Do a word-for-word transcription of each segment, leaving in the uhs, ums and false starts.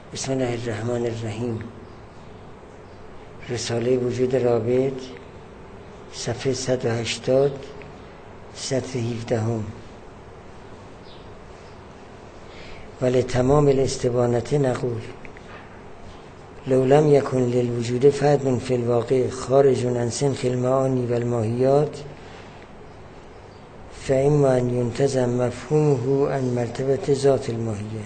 بسم الله الرحمن الرحیم. رساله وجود رابط، صفحه صد و هشتاد، سطر هفدهم. ولتمام الاستبانة نقول لو لم يكن للوجود فرد في الواقع خارج عن سنخ المعاني والماهیات فإما أن ينتزع مفهومه عن مرتبة ذات الماهیه.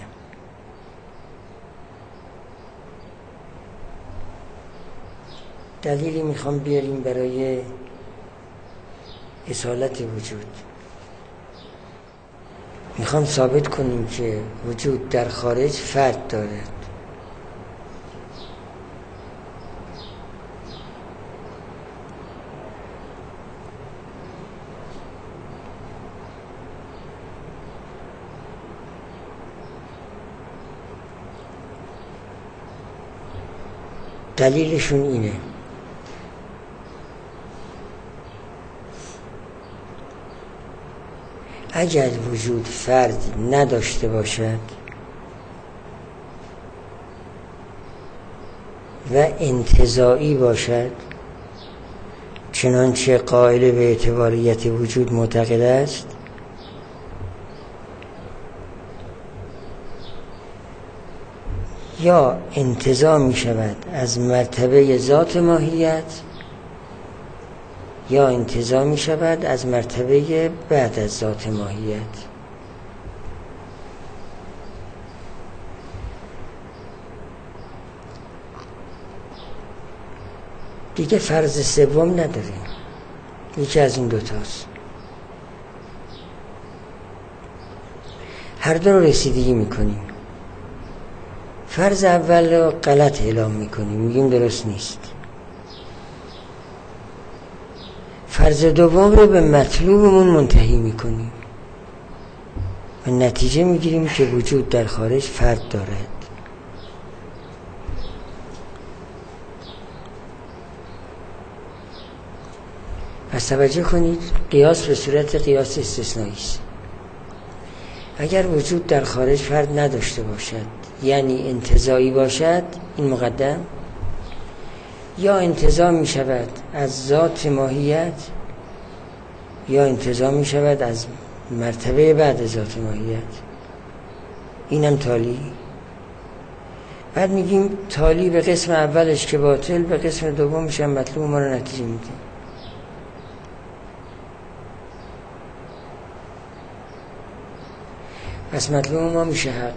دلیلی میخوام بیاریم برای اصالت وجود. میخوام ثابت کنیم که وجود در خارج فرد دارد. دلیلشون اینه: اگر وجود فرد نداشته باشد و انتزاعی باشد، چنانچه قائل به اعتباریت وجود معتقد است، یا انتزاع می شود از مرتبه ذات ماهیت یا انتزاع می شود از مرتبه بعد از ذات ماهیت. دیگه فرض سوم نداریم، یکی از این دوتاست. هر دو رو رسیدگی می کنیم. فرض اول رو غلط اعلام می کنیم، میگیم درست نیست. فرض دوم رو به مطلوبمون منتهی میکنیم و نتیجه میگیریم که وجود در خارج فرد دارد. پس توجه کنید، قیاس به صورت قیاس استثنایی است. اگر وجود در خارج فرد نداشته باشد، یعنی انتزاعی باشد، این مقدم، یا انتزاع می شود از ذات ماهیت یا انتزاع می شود از مرتبه بعد ذات ماهیت، اینم تالی. بعد میگیم تالی به قسم اولش که باطل، به قسم دومش هم مطلوب ما رو نتیجه میده. پس مطلوب ما میشه حق.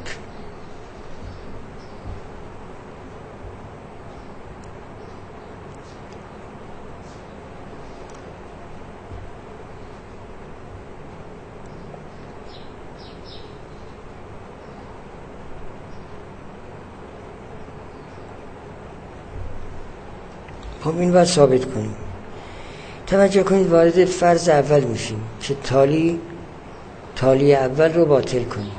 خب این باید ثابت کنیم. توجه کنید، وارد فرض اول میشیم که تالی تالی اول رو باطل کنیم.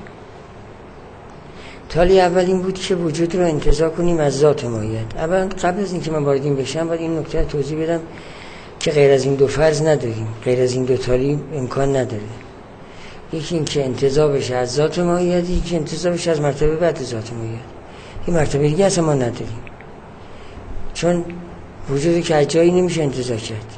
تالی اول این بود که وجود رو انتزاع کنیم از ذات ماهیت. اول قبل از اینکه من وارد این بشم باید این نکته توضیح بدم که غیر از این دو فرض نداریم، غیر از این دو تالی امکان نداره. یکی این که انتزاع بشه از ذات ماهیت، یکی انتزاع بشه از مرتبه بعد ذات ماهیت. این مرتبه دیگه اصلا ما نداریم، چون وجودی که از جایی نمیشه انتزاع کرد،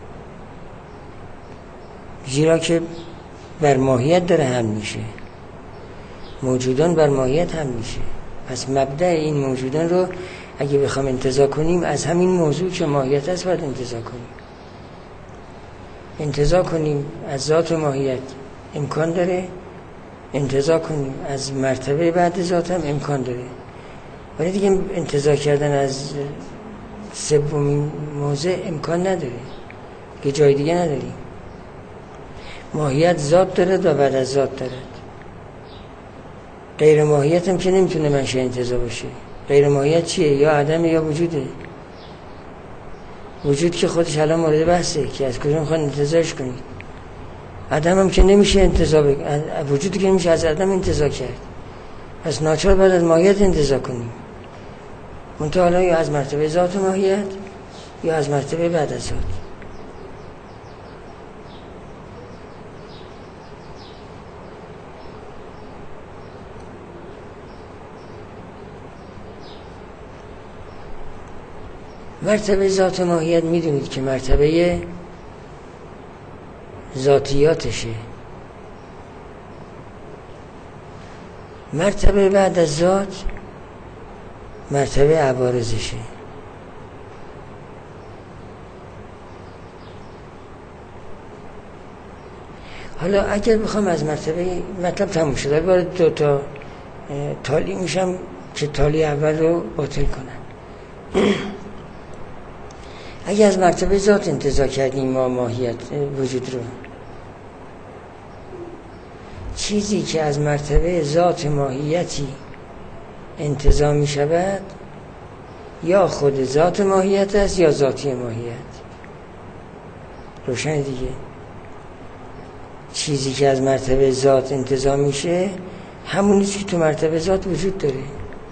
زیرا که بر ماهیت داره هم میشه. موجودان بر ماهیت هم میشه. پس مبدأ این موجودان رو اگه بخوام انتزاع کنیم از همین موضوع که ماهیت است باید انتزاع کنیم. انتزاع کنیم از ذات ماهیت امکان داره، انتزاع کنیم از مرتبه بعد ذات هم امکان داره، ولی دیگه انتزاع کردن از سومین موضع امکان نداره که جای دیگه نداریم. ماهیت ذات دارد و بعد از ذات دارد. غیر ماهیت هم که نمیتونه منشأ انتزاع باشه. غیر ماهیت چیه؟ یا عدم یا وجوده. وجود که خودش الان مورد بحثه که از کجا میخوان انتزاعش کنید. عدم هم که نمیشه انتزاع بگ... وجودی که نمیشه از عدم انتزاع کرد، پس ناچار باید از ماهیت انتزاع کنیم. منتها حالا یا از مرتبه ذات ماهیت یا از مرتبه بعد از ذات. مرتبه ذات ماهیت میدونید که مرتبه ذاتیاتشه. مرتبه بعد از ذات مرتبه عوارضشه. حالا اگر بخوام از مرتبه مطلب تموم شده وارد دو تا تالی میشم که تالی اول رو باطل کنن. اگر از مرتبه ذات انتزاع کردیم ما ماهیت وجود رو، چیزی که از مرتبه ذات ماهیتی انتزاع می شود یا خود ذات ماهیت است یا ذاتی ماهیت. روشن دیگه. چیزی که از مرتبه ذات انتزاع میشه همونیست که تو مرتبه ذات وجود داره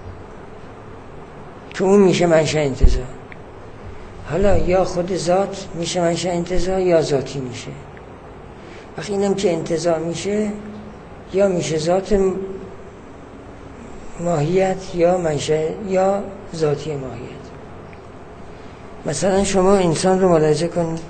که اون میشه منشأ انتزاع. حالا یا خود ذات میشه منشأ انتزاع یا ذاتی میشه. وقتی اینم که انتزاع میشه یا میشه ذات ماهیت یا منشأ یا ذاتی ماهیت. مثلا شما انسان رو ملاحظه کنید،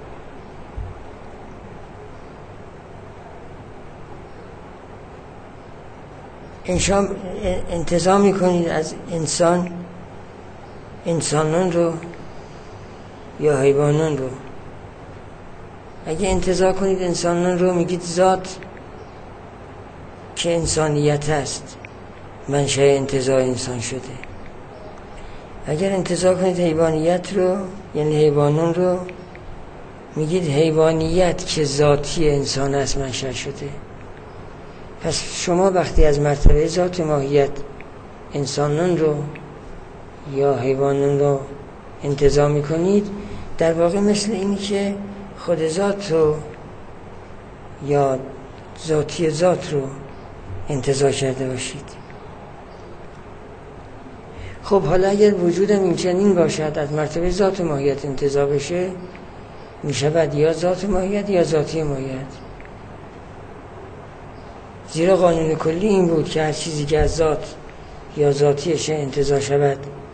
انشام انتزاع میکنید از انسان انسانان رو یا حیوانان رو. اگه انتزاع کنید انسانان رو میگید ذات که انسانیت است منشأ انتزاع انسان شده. اگر انتزاع کنید حیوانیت رو یعنی حیوانان رو میگید حیوانیت که ذاتی انسان است منشأ شده. پس شما وقتی از مرتبه ذات ماهیت انسانان رو یا حیوانان رو انتزاع میکنید در واقع مثل اینی که خود ذات رو یا ذاتی ذات رو انتزاع کرده باشید. خب حالا اگر وجودم این چنین باشد از مرتبه ذات ماهیت انتزاع بشه میشود یا ذات ماهیت یا ذاتی ماهیت. زیرا قانون کلی این بود که هر چیزی که از ذات یا ذاتیش انتزاع شود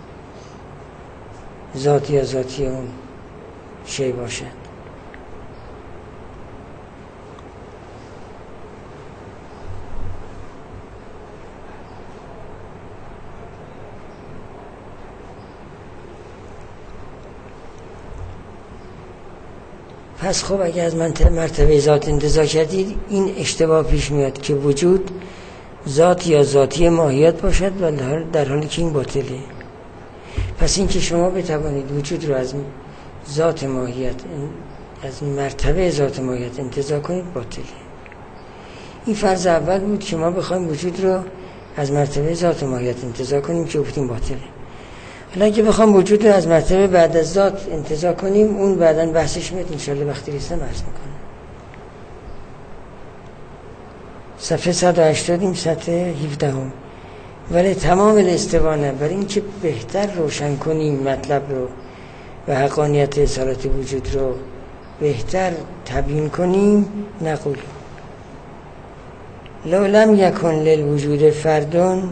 ذات یا ذاتی اون شی باشد. پس خب اگه از مرتبه ذات انتزاع کردید این اشتباه پیش میاد که وجود ذات یا ذاتی ماهیت باشد و در حالی که این باطله. پس این که شما بتوانید وجود رو از ذات ماهیت از مرتبه ذات ماهیت انتزاع کنید باطله. این فرض اول بود که ما بخوایم وجود رو از مرتبه ذات ماهیت انتزاع کنیم که گفتیم باطله. حالا اگه بخوام وجود رو از مرتبه بعد از ذات انتزاع کنیم اون بعداً بحثش میاد انشالله وقتی رسیدم عرض میکنم. صفحه صد و هشتاد صفحه هفده هم. ولی تمام الاستوانه برای این که بهتر روشن کنیم مطلب رو و حقانیت اصالت وجود رو بهتر تبیین کنیم نقول لو لم یکن للوجود فردون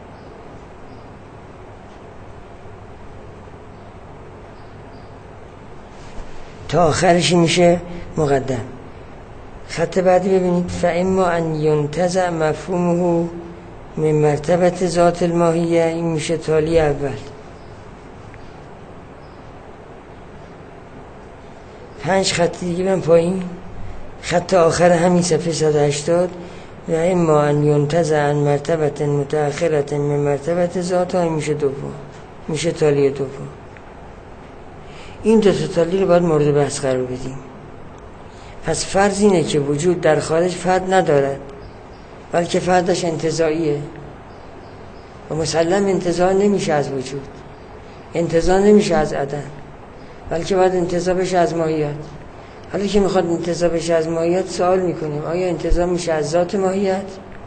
تا آخرش میشه مقدم. خط بعدی ببینید فاما ان ینتزع مفهومه من مرتبه ذات الماهیه. این میشه تالی اول. پنج خط دیگه من پایین خط آخر همین صفحه صد و هشتاد و اما ان ینتزع عن مرتبه متأخرة من مرتبه ذات ها میشه دوم میشه تالی دوم. این دو تا تالی رو باید مورد بحث قرار بدیم. پس فرض اینه که وجود در خارج فرد ندارد بلکه فردش انتزاعیه و مسلم انتزاع نمیشه از وجود، انتزاع نمیشه از عدم، بلکه باید انتزاع بشه از ماهیت. حالا که میخواد انتزاع بشه از ماهیت سوال میکنیم آیا انتزاع میشه از ذات ماهیت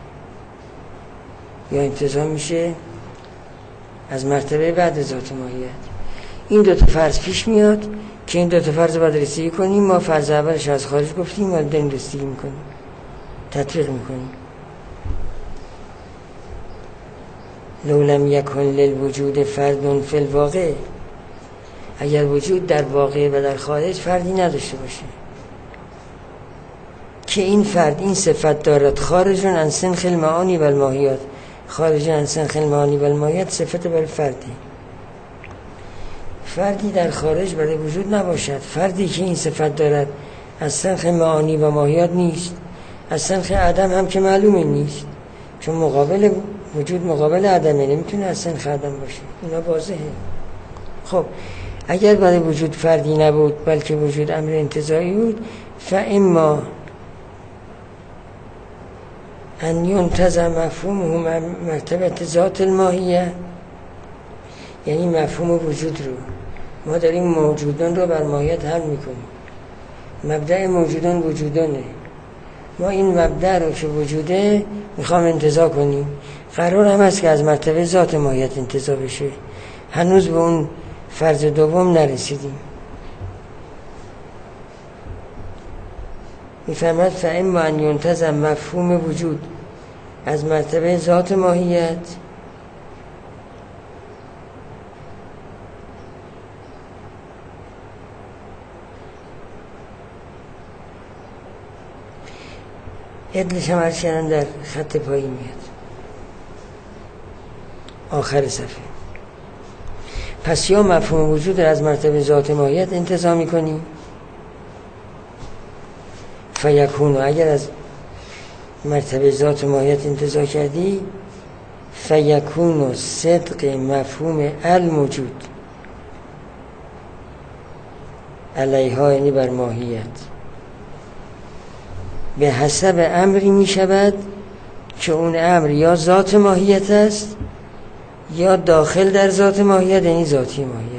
یا انتزاع میشه از مرتبه بعد ذات ماهیت. این دو تا فرض پیش میاد که این دو تا فرض باید رسیدگی کنیم. ما فرض اولش از خارج گفتیم ولی داریم رسیدگی میکنیم تطبیق میکنیم. لو لم یکن للوجود فرد فی الواقع اگر وجود در واقع و در خارج فردی نداشته باشه که این فرد این صفت دارد خارج عن سنخ المعانی و الماهیات، خارج عن سنخ المعانی و الماهیات صفت برای فردی. فردی در خارج برای وجود نباشد. فردی که این صفت دارد از سنخ معانی و ماهیات نیست، از سنخ عدم هم که معلومه نیست، چون مقابل وجود مقابل عدمه، نمیتونه از سنخ عدم باشه، اینا واضحه. خب اگر برای وجود فردی نبود بلکه وجود امر انتزاعی بود، فاما ان ينتزع مفهومه مرتبه ذات الماهیه، یعنی مفهوم وجود رو ما داریم موجودان رو بر ماهیت حل میکنیم. مبدأ موجودان وجودانه، ما این مبدأ رو که وجوده میخوام انتزاع کنیم. قرار هم هست که از مرتبه ذات ماهیت انتزاع بشه، هنوز به اون فرض دوم نرسیدیم. میفهمد فاما ان ينتزع مفهوم وجود از مرتبه ذات ماهیت، ادلش هم هرچنان در خط پایین میاد آخر صفحه. پس یا مفهوم وجود را از مرتبه ذات ماهیت انتزاع میکنیم، فیکون، اگر از مرتبه ذات ماهیت انتزاع کردی، فیکون صدق مفهوم الموجود علیها، یعنی بر ماهیت، به حسب امری می شود که اون امر یا ذات ماهیت است یا داخل در ذات ماهیت، یعنی ذاتی ماهیت.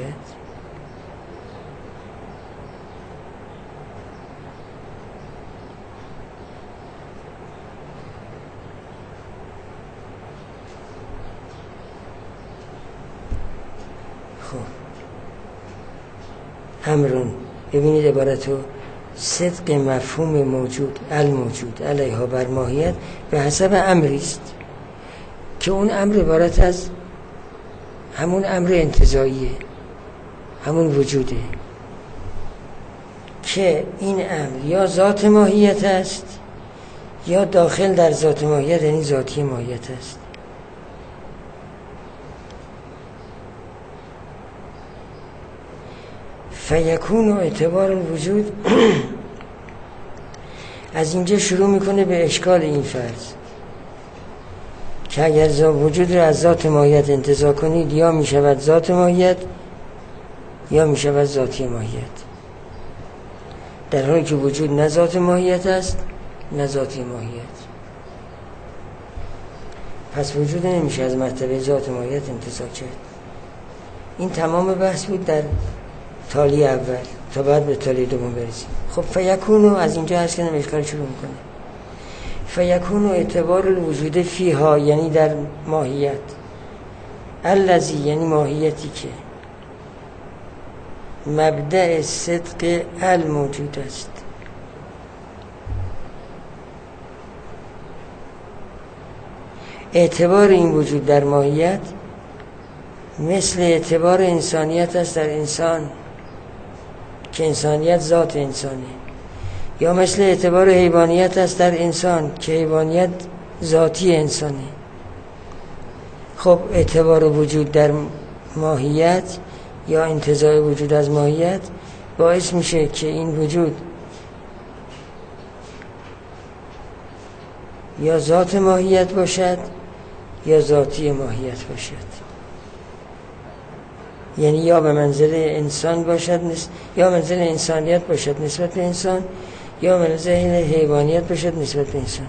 خب امرون، ببینید عبارتو، صدق مفهوم موجود الموجود علیها بر ماهیت به حسب امری است که اون امر عبارت از همون امر انتزاعیه، همون وجوده که این امر یا ذات ماهیت است یا داخل در ذات ماهیت، یعنی ذاتی ماهیت است. فیکون و اعتبار الوجود از اینجا شروع میکنه به اشکال این فرض که اگر وجود رو از ذات ماهیت انتزاع کنید، یا میشود ذات ماهیت یا میشود ذاتی ماهیت، در حالی که وجود نه ذات ماهیت است نه ذاتی ماهیت. پس وجود نمیشه از مرتبه ذات ماهیت انتزاع کرد. این تمام بحث بود در تالی اول تا بعد به تالی دوم برسیم. خب فیکونو از اینجا هست که اشکال شروع میکنه. فیکونو اعتبار الوجود فیها، یعنی در ماهیت، الذی یعنی ماهیتی که مبدأ صدق الموجود است، اعتبار این وجود در ماهیت مثل اعتبار انسانیت است در انسان که انسانیت ذات انسانه، یا مثل اعتبار حیوانیت است در انسان که حیوانیت ذاتی انسانه. خب اعتبار وجود در ماهیت یا انتزاع وجود از ماهیت باعث میشه که این وجود یا ذات ماهیت باشد یا ذاتی ماهیت باشد، یعنی یا به منزله انسان باشد یا منزله انسانیت باشد نسبت به انسان، یا منزله حیوانیت باشد نسبت به انسان.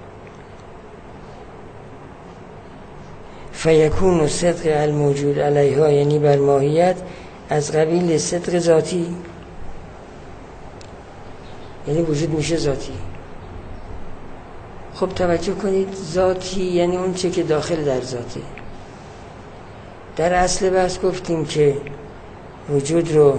فیکون صدق الموجود علیها، یعنی بر ماهیت، از قبیل صدق ذاتی، یعنی وجود میشه ذاتی. خب توجه کنید، ذاتی یعنی اون چه که داخل در ذاته. در اصل بحث گفتیم که وجود رو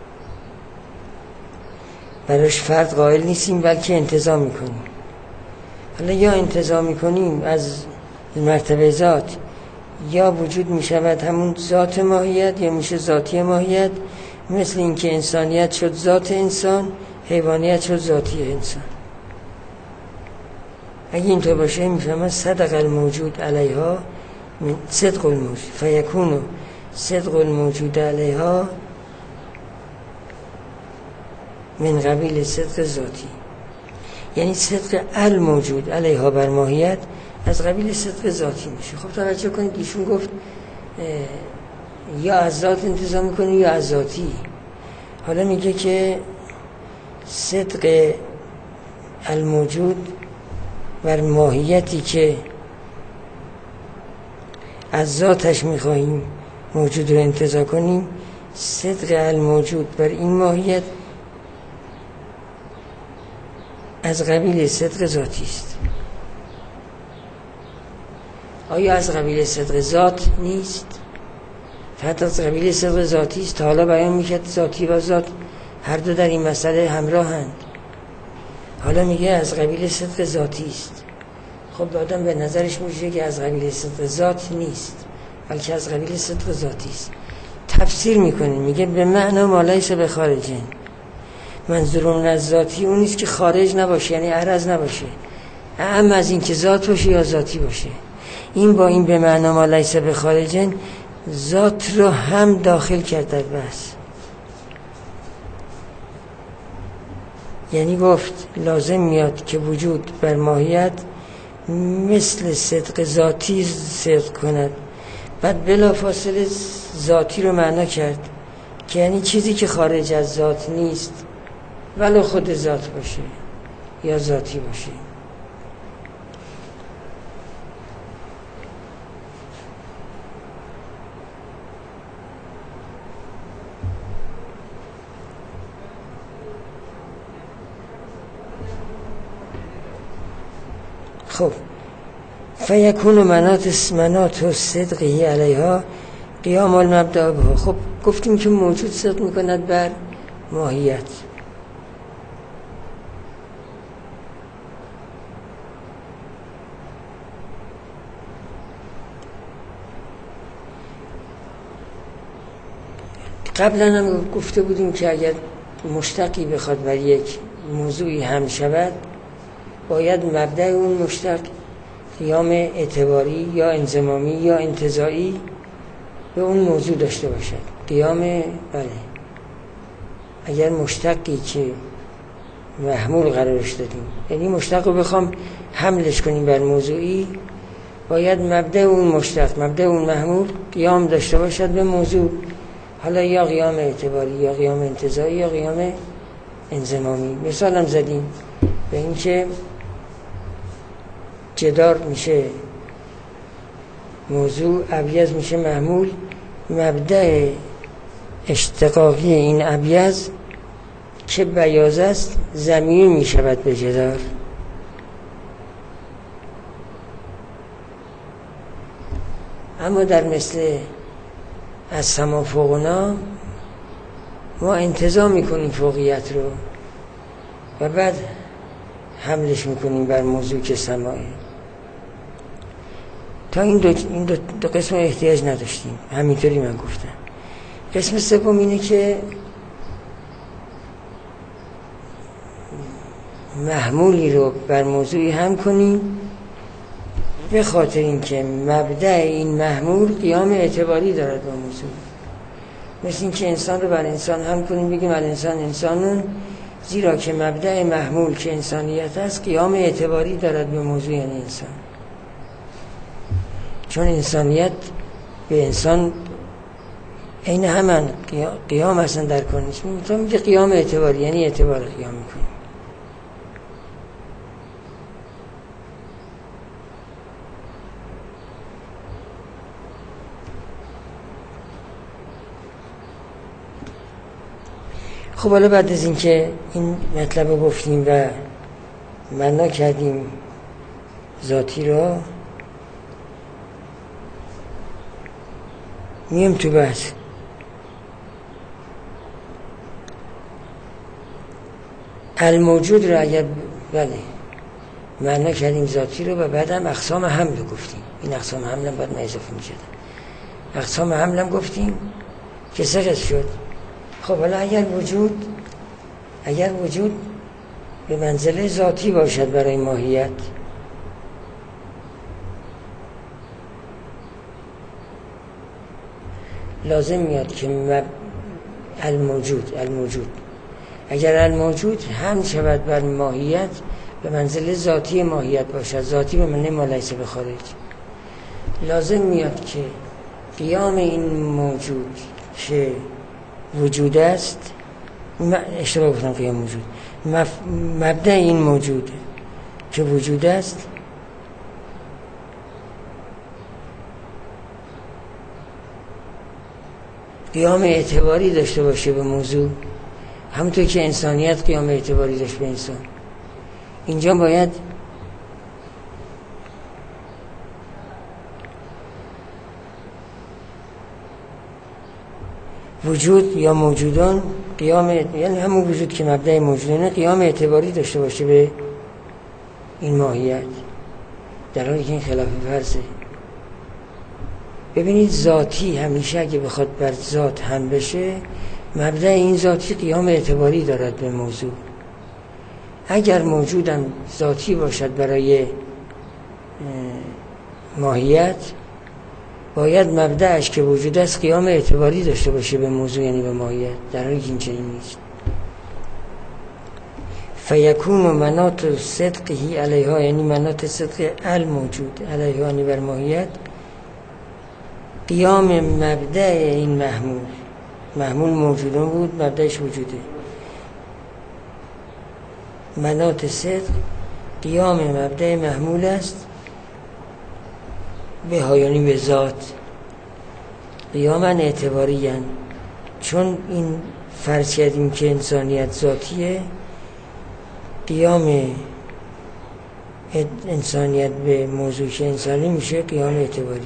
براش فرد قائل نیستیم بلکه انتزاع میکنیم. حالا یا انتزاع میکنیم از مرتبه ذات، یا وجود میشود همون ذات ماهیت، یا میشه ذاتی ماهیت. مثل اینکه انسانیت شد ذات انسان، حیوانیت شد ذاتی انسان. اگه اینطور باشه میفهمن صدق الموجود علیها من صدق الموجود فیکون صدق الموجود علیها من قبیل صدق ذاتی. یعنی صدق الموجود علیها بر ماهیت از قبیل صدق ذاتی میشه. خب توجه کنید ایشون گفت یا از ذات انتزاع میکنه یا از ذاتی. حالا میگه که صدق الموجود بر ماهیتی که از ذاتش میخواهیم موجود رو انتزاع کنیم، صدق الموجود بر این ماهیت از قبیل صدق ذاتی است. آیا از قبیل صدق ذات نیست؟ فقط از قبیل صدق ذاتی است. حالا بیان میکرد ذاتی و ذات هر دو در این مسئله همراهند. حالا میگه از قبیل صدق ذاتی است. خب آدم به نظرش میشه که از قبیل صدق ذات نیست، بلکه از قبیل صدق ذاتی است. تفسیر میکنه، میگه به معنا ما لیس به خارجین. منظورون از ذاتی اون نیست که خارج نباشه، یعنی عرض نباشه، اما از این که ذات باشه یا ذاتی باشه. این با این به معنا ما لیس به خارجین ذات رو هم داخل کرد در بحث. یعنی گفت لازم میاد که وجود بر ماهیت مثل صدق ذاتی صدق کند. بعد بلا فاصله ذاتی رو معنا کرد که یعنی چیزی که خارج از ذات نیست ولو خود ذات باشه یا ذاتی باشه. خب فیکون منات منات و صدقی علیها قیام المبدأ بها. خب گفتیم که موجود صدق میکند بر ماهیت. قبلا هم گفته بودیم که اگر مشتقی بخواد بر یک موضوعی هم شود، باید مبدأ اون مشتق قیام اعتباری یا انضمامی یا انتزاعی به اون موضوع داشته باشد. قیام بله اگر مشتقی که محمول قرارش دادیم، یعنی مشتق رو بخوام حملش کنیم بر موضوعی، باید مبدأ اون مشتق مبدأ اون محمول قیام داشته باشد به موضوع. حالا یا قیام اعتباری یا قیام انتزاعی یا قیام انضمامی. مثال هم زدیم به این که جدار میشه موضوع، ابیض میشه محمول. مبدأ اشتقاقی این ابیض که بیاض است ضمیر میشود به جدار. اما در مثل از سما فوقنا ما انتزاع میکنیم فوقیت رو و بعد حملش میکنیم بر موضوع که سماه. تا این دو, این دو, دو قسم احتیاج نداشتیم، همینطوری من گفتم. قسم سوم اینه که محمولی رو بر موضوعی هم کنیم به خاطر اینکه مبدأ این محمول قیام اعتباری دارد با موضوع. مثل اینکه انسان رو بر انسان هم کنیم بگیم الانسان انسانون، زیرا که مبدأ محمول که انسانیت است قیام اعتباری دارد به موضوع یعنی انسان. چون انسانیت به انسان این همان قیام اصلا در کنش میتونم میگه قیام اعتباری یعنی اعتبار قیام میکنیم. خب حالا بعد از اینکه این مطلب رو گفتیم و معنا کردیم ذاتی را، میم تو بحث. الموجود را اگر بله معنا کردیم ذاتی رو و بعدم اقسام حمل رو گفتیم. این اقسام حمل هم باید ما اضافه می‌شد. اقسام حمل هم گفتیم که سه قسم شد. خب حالا اگر وجود اگر وجود به منزله ذاتی باشد برای ماهیت، لازم میاد که مب... الموجود الموجود اگر الموجود هم شود بر ماهیت به منزله ذاتی ماهیت باشد، ذاتی به معنی ما لیس به خارج، لازم میاد که قیام این موجود که وجود است، اشتباه گفتم قیام موجود، مف... مبدأ این موجود که وجود است قیام اعتباری داشته باشه به موضوع، همونطور که انسانیت قیام اعتباری داشت به انسان. اینجا باید وجود یا موجودان قیام، یعنی همون وجود که مبدأ موجودانه، قیام اعتباری داشته باشه به این ماهیت، در حالی که این خلاف فرضه. ببینید ذاتی همیشه اگه بخواد بر ذات هم بشه، مبدأ این ذاتی قیام اعتباری دارد به موضوع. اگر موجودم ذاتی باشد برای ماهیت، باید مبدأش که وجود است قیام اعتباری داشته باشه به موضوع، یعنی به ماهیت، در حالی که این چنین نیست. فیکون مناط صدقه علیها، یعنی مناط صدق الموجود علیها، یعنی بر ماهیت، قیام مبدأ این محمول. محمول موجودان بود، مبدأش وجوده. مناط صدق قیام مبدأ محمول است به ها، یعنی به ذات، قیاما اعتباری هن. چون این فرض کردیم که انسانیت ذاتیه، قیام انسانیت به موضوع که انسانی میشه قیام اعتباری.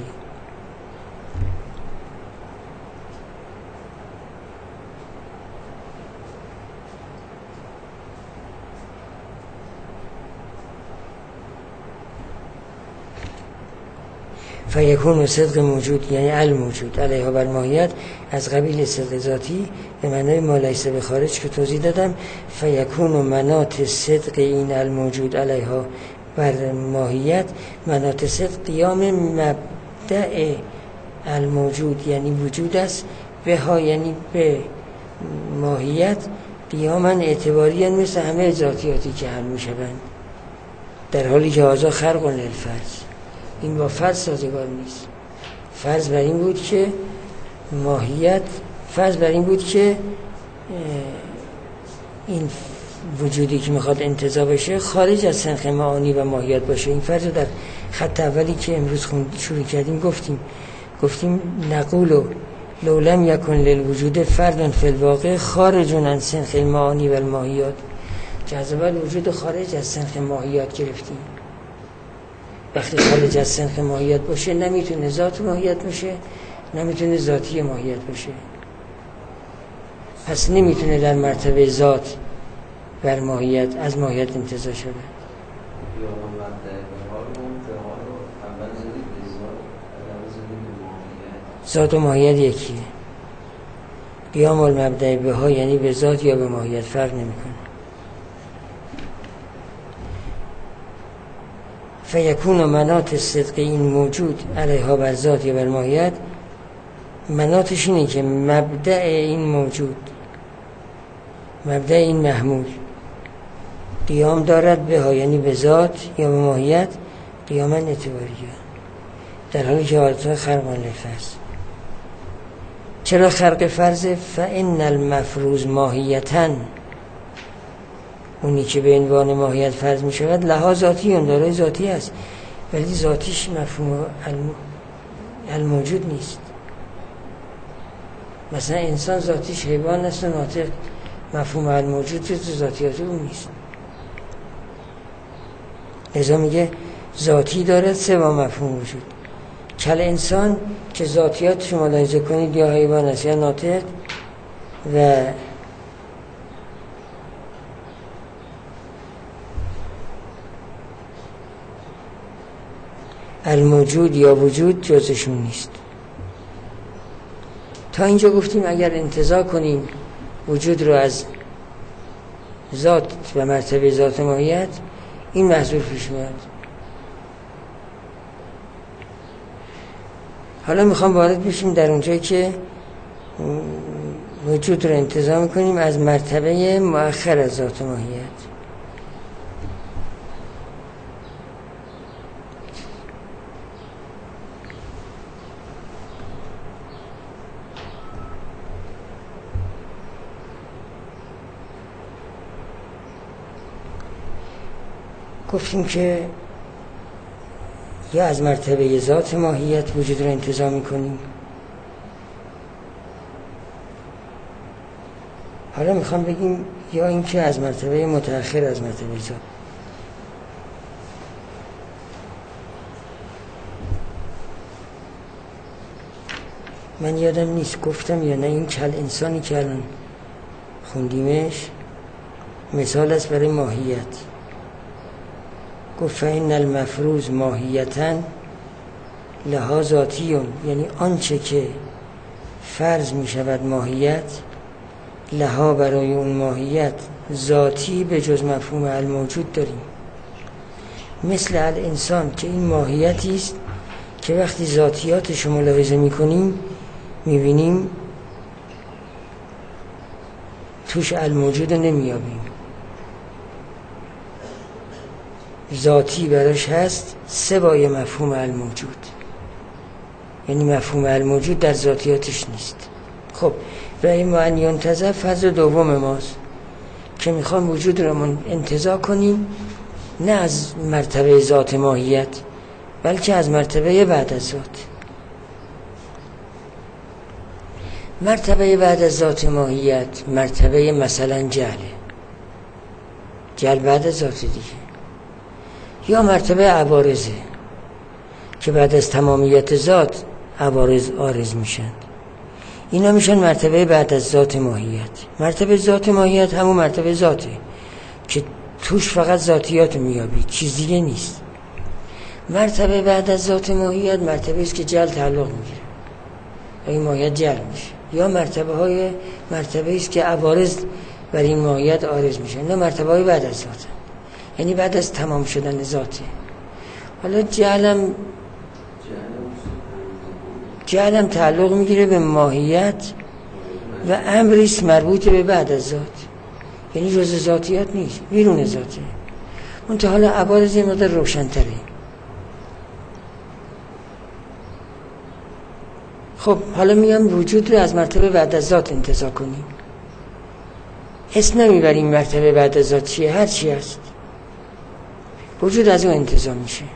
فیکون صدق موجود یعنی الموجود علیها بر ماهیت از قبیل صدق ذاتی به معنای ما لیس به خارج که توضیح دادم. فیکون مناط صدق این الموجود علیها بر ماهیت، مناط صدق قیام مبدأ الموجود یعنی وجود است، به ها یعنی به ماهیت، قیاما اعتباری مثل همه ذاتیاتی که حل می شوند، در حالی که هذا خرق للفرض. این با فرض سازگار نیست. فرض بر این بود که ماهیت، فرض بر این بود که این وجودی که میخواد انتزاع بشه خارج از سنخ معانی و ماهیت باشه. این فرض رو در خط اولی که امروز خوند شروع کردیم گفتیم گفتیم نقول لو لم یکن للوجود فردا فی الواقع خارج عن سنخ المعانی و الماهیات، که از اول وجود خارج از سنخ ماهیات گرفتیم. وقتی خارج از سنخ ماهیت باشه نمیتونه ذات ماهیت باشه، نمیتونه ذاتی ماهیت باشه، پس نمیتونه در مرتبه ذات بر ماهیت از ماهیت انتزاع شده. ذات و ماهیت یکیه. قیام المبدأ به ها یعنی به ذات یا به ماهیت، فرق نمیکنه. فیکون مناط صدق این موجود علیها بر ذات یا بر ماهیت، مناطش اینه که مبدأ این موجود، مبدأ این محمول قیام دارد به ها یعنی به ذات یا به ماهیت، قیاما اعتباریه، در حالی که حالتها خرق للفرض. چرا خرق فرض؟ فإن المفروض ماهیتاً، اونی که به عنوان ماهیت فرض می شود لها ذاتی، اون دارای ذاتی است، ولی ذاتیش مفهوم الموجود نیست. مثلا انسان ذاتیش حیوان است و ناطق، مفهوم الموجود تو ذاتیات اون نیست. لذا میگه ذاتی دارد سه با مفهوم وجود. کل انسان که ذاتیات شما ملاحظه کنید یا حیوان است یا ناطق، و الموجود یا وجود جزشون نیست. تا اینجا گفتیم اگر انتزاع کنیم وجود رو از ذات و مرتبه ذات ماهیت، این محذور پیش میاد. حالا میخوام وارد بشیم در اونجایی که وجود رو انتزاع میکنیم از مرتبه مؤخر از ذات ماهیت. گفتیم که یا از مرتبه ذات ماهیت وجود رو انتزاع میکنیم. حالا میخوام بگیم یا اینکه از مرتبه متأخر از مرتبه ذات. من یادم نیست گفتم یا نه، این کل انسانی که الان خوندیمش مثال است برای ماهیت. گفت فإن المفروض ماهیتاً لها ذاتیون، یعنی آنچه که فرض می شود ماهیت، لها برای اون ماهیت ذاتی به جز مفهوم الموجود داریم. مثل الانسان که این ماهیتی است که وقتی ذاتیاتش رو ملاحظه می کنیم می بینیم توش الموجود رو نمی یابیم، ذاتی براش هست سوای مفهوم الموجود، یعنی مفهوم الموجود در ذاتیاتش نیست. خب و این معنی ینتزع فضل دوم ماست که میخوام وجود رو من انتزاع کنیم نه از مرتبه ذات ماهیت بلکه از مرتبه بعد از ذات. مرتبه بعد از ذات ماهیت مرتبه مثلا جهله، جهل بعد از ذات دیگه، یا مرتبه عوارضه که بعد از تمامیت ذات عوارض عارض میشن. اینا میشن مرتبه بعد از ذات ماهیت. مرتبه ذات ماهیت همون مرتبه ذاته که توش فقط ذاتیات میابی، چیز دیگه نیست. مرتبه بعد از ذات ماهیت مرتبه است که جل تعلق میگیره، این ماهیت جل میشه. یا مرتبه های مرتبه است که عوارض بر این ماهیت عارض میشن. نه مرتبه های بعد از ذات، یعنی بعد از تمام شدن ذاته. حالا جهلم جهلم تعلق میگیره به ماهیت و امریست مربوط به بعد از ذات، یعنی جز ذاتیات نیست، بیرون ذاته. منتها حالا عوارض این مقدار روشن‌تره. خب حالا میگم وجود رو از مرتبه بعد از ذات انتزاع کنیم. اسم نمیبریم مرتبه بعد از ذات چیه، هر چی هست وجود از اون انتزاع میشه.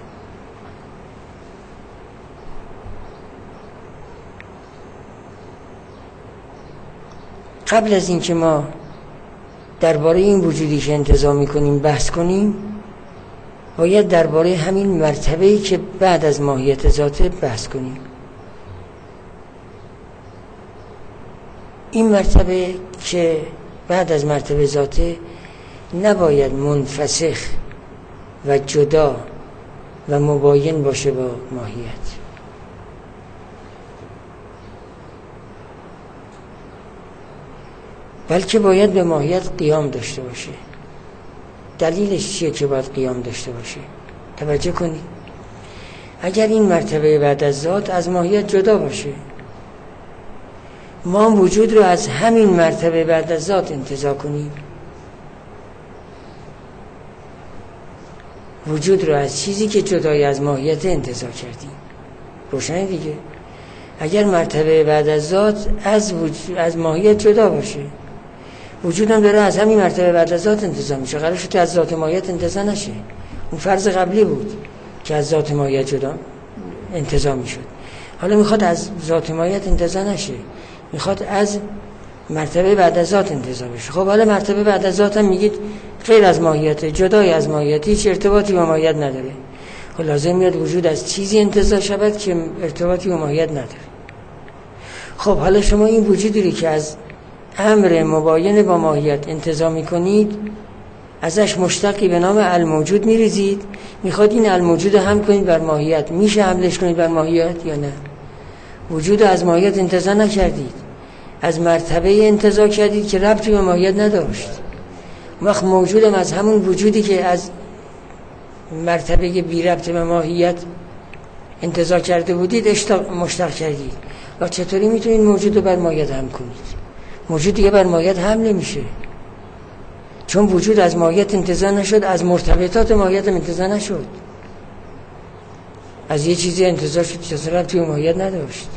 قبل از اینکه ما درباره این وجودی که انتزاع میکنیم بحث کنیم، باید درباره همین مرتبه‌ای که بعد از ماهیت ذاته بحث کنیم. این مرتبه که بعد از مرتبه ذاته نباید منفسخ و جدا و مباین باشه با ماهیت، بلکه باید به ماهیت قیام داشته باشه. دلیلش چیه که باید قیام داشته باشه؟ توجه کنید. اگر این مرتبه بعد از ذات از ماهیت جدا باشه، ما وجود رو از همین مرتبه بعد از ذات انتزاع کنیم، وجود رو از چیزی که جدای از ماهیت انتزاع کردیم. روشنه دیگه. اگر مرتبه بعد از ذات از, وجود از ماهیت جدا باشه، وجودم داره از همین مرتبه بعد از ذات انتزاع میشه. قرار شد از ذات ماهیت انتزاع نشه. اون فرض قبلی بود که از ذات ماهیت جدا انتزاع میشد. حالا میخواد از ذات ماهیت انتزاع نشه، میخواد از مرتبه بعد از ذات انتزاع بشه. خب حالا مرتبه بعد از ذات هم میگید غیر از ماهیت، جدای از ماهیت، هیچ ارتباطی با ماهیت نداره. خب لازم میاد وجود از چیزی انتزاع شود که ارتباطی با ماهیت نداره. خب حالا شما این وجودی که از امر مباین با ماهیت انتزاع میکنید، ازش مشتقی به نام الموجود میریزید، میخواد این الموجود رو هم کنید بر ماهیت. میشه حملش کنید بر ماهیت یا نه؟ وجود از ماهیت انتزاع نکردید، از مرتبه انتزاع کردید که ربطی به ماهیت نداشت. وقت موجودم از همون وجودی که از مرتبه بی ربط به ماهیت انتزاع کرده بودید اشتاق مشتق کردید. و چطوری میتونید موجود رو بر ماهیت هم کنید؟ موجود دیگه بر ماهیت هم نمیشه، چون وجود از ماهیت انتزاع نشد، از مرتبطات ماهیت هم انتزاع نشد. از یه چیزی انتزاع شد که اصلا ربطی به ماهیت نداشت.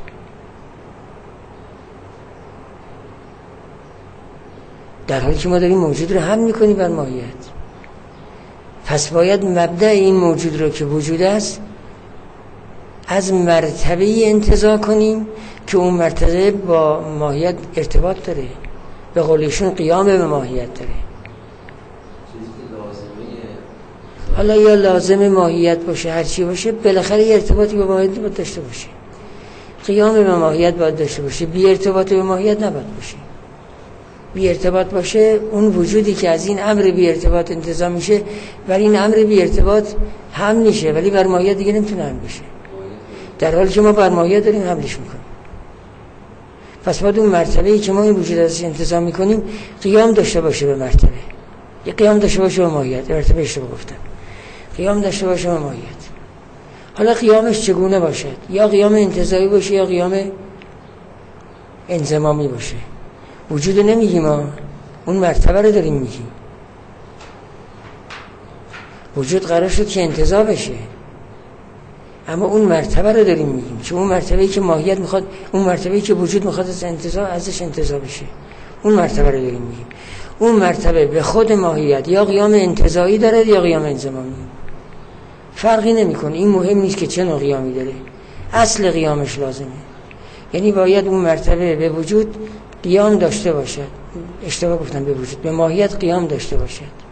در حالی که ما داریم موجود رو هم میکنیم بر ماهیت. پس باید مبدأ این موجود رو که وجود است از مرتبه انتزاع کنیم که اون مرتبه با ماهیت ارتباط داره، به قولشون قیام به ماهیت داره. حالا یا لازم ماهیت باشه، هر چی باشه، بالاخره یه ارتباطی به ماهیت باید داشته باشه. قیام به ماهیت باید داشته باشه، بی ارتباط به ماهیت نباید باشه. بی ارتباط باشه، اون وجودی که از این امر بی ارتباط انتزاع میشه بر این امر بی ارتباط هم میشه، ولی بر ماهیت دیگه نمیتونه هم بشه، در حالی که ما بر ماهیت داریم حملش میکنیم. پس باید اون مرتبه‌ای که ما این وجود ازش انتزاع میکنیم قیام داشته باشه به مرتبه، یه قیام داشته باشه به ماهیت. مرتبه اشتباه گفتم، قیام داشته باشه به ماهیت. حالا قیامش چگونه باشد؟ یا قیام انتزاعی باشه یا قیام انضمامی باشه. وجود نمیگیم ما، اون مرتبه رو داریم میگیم. وجود قرار شد که انتزاع بشه، اما اون مرتبه رو داریم میگیم، چون اون مرتبه‌ای که ماهیت میخواد، اون مرتبه‌ای که وجود میخواد از انتزاع ازش انتزاع بشه، اون مرتبه رو داریم میگیم. اون مرتبه به خود ماهیت یا قیام انتزاعی داره یا قیام انضمامی، فرقی نمیکنه. این مهم نیست که چه نوع قیامی داره، اصل قیامش لازمه. یعنی باید اون مرتبه به وجود قیام داشته باشد، اشتباه گفتم، به وجود، به ماهیت قیام داشته باشد.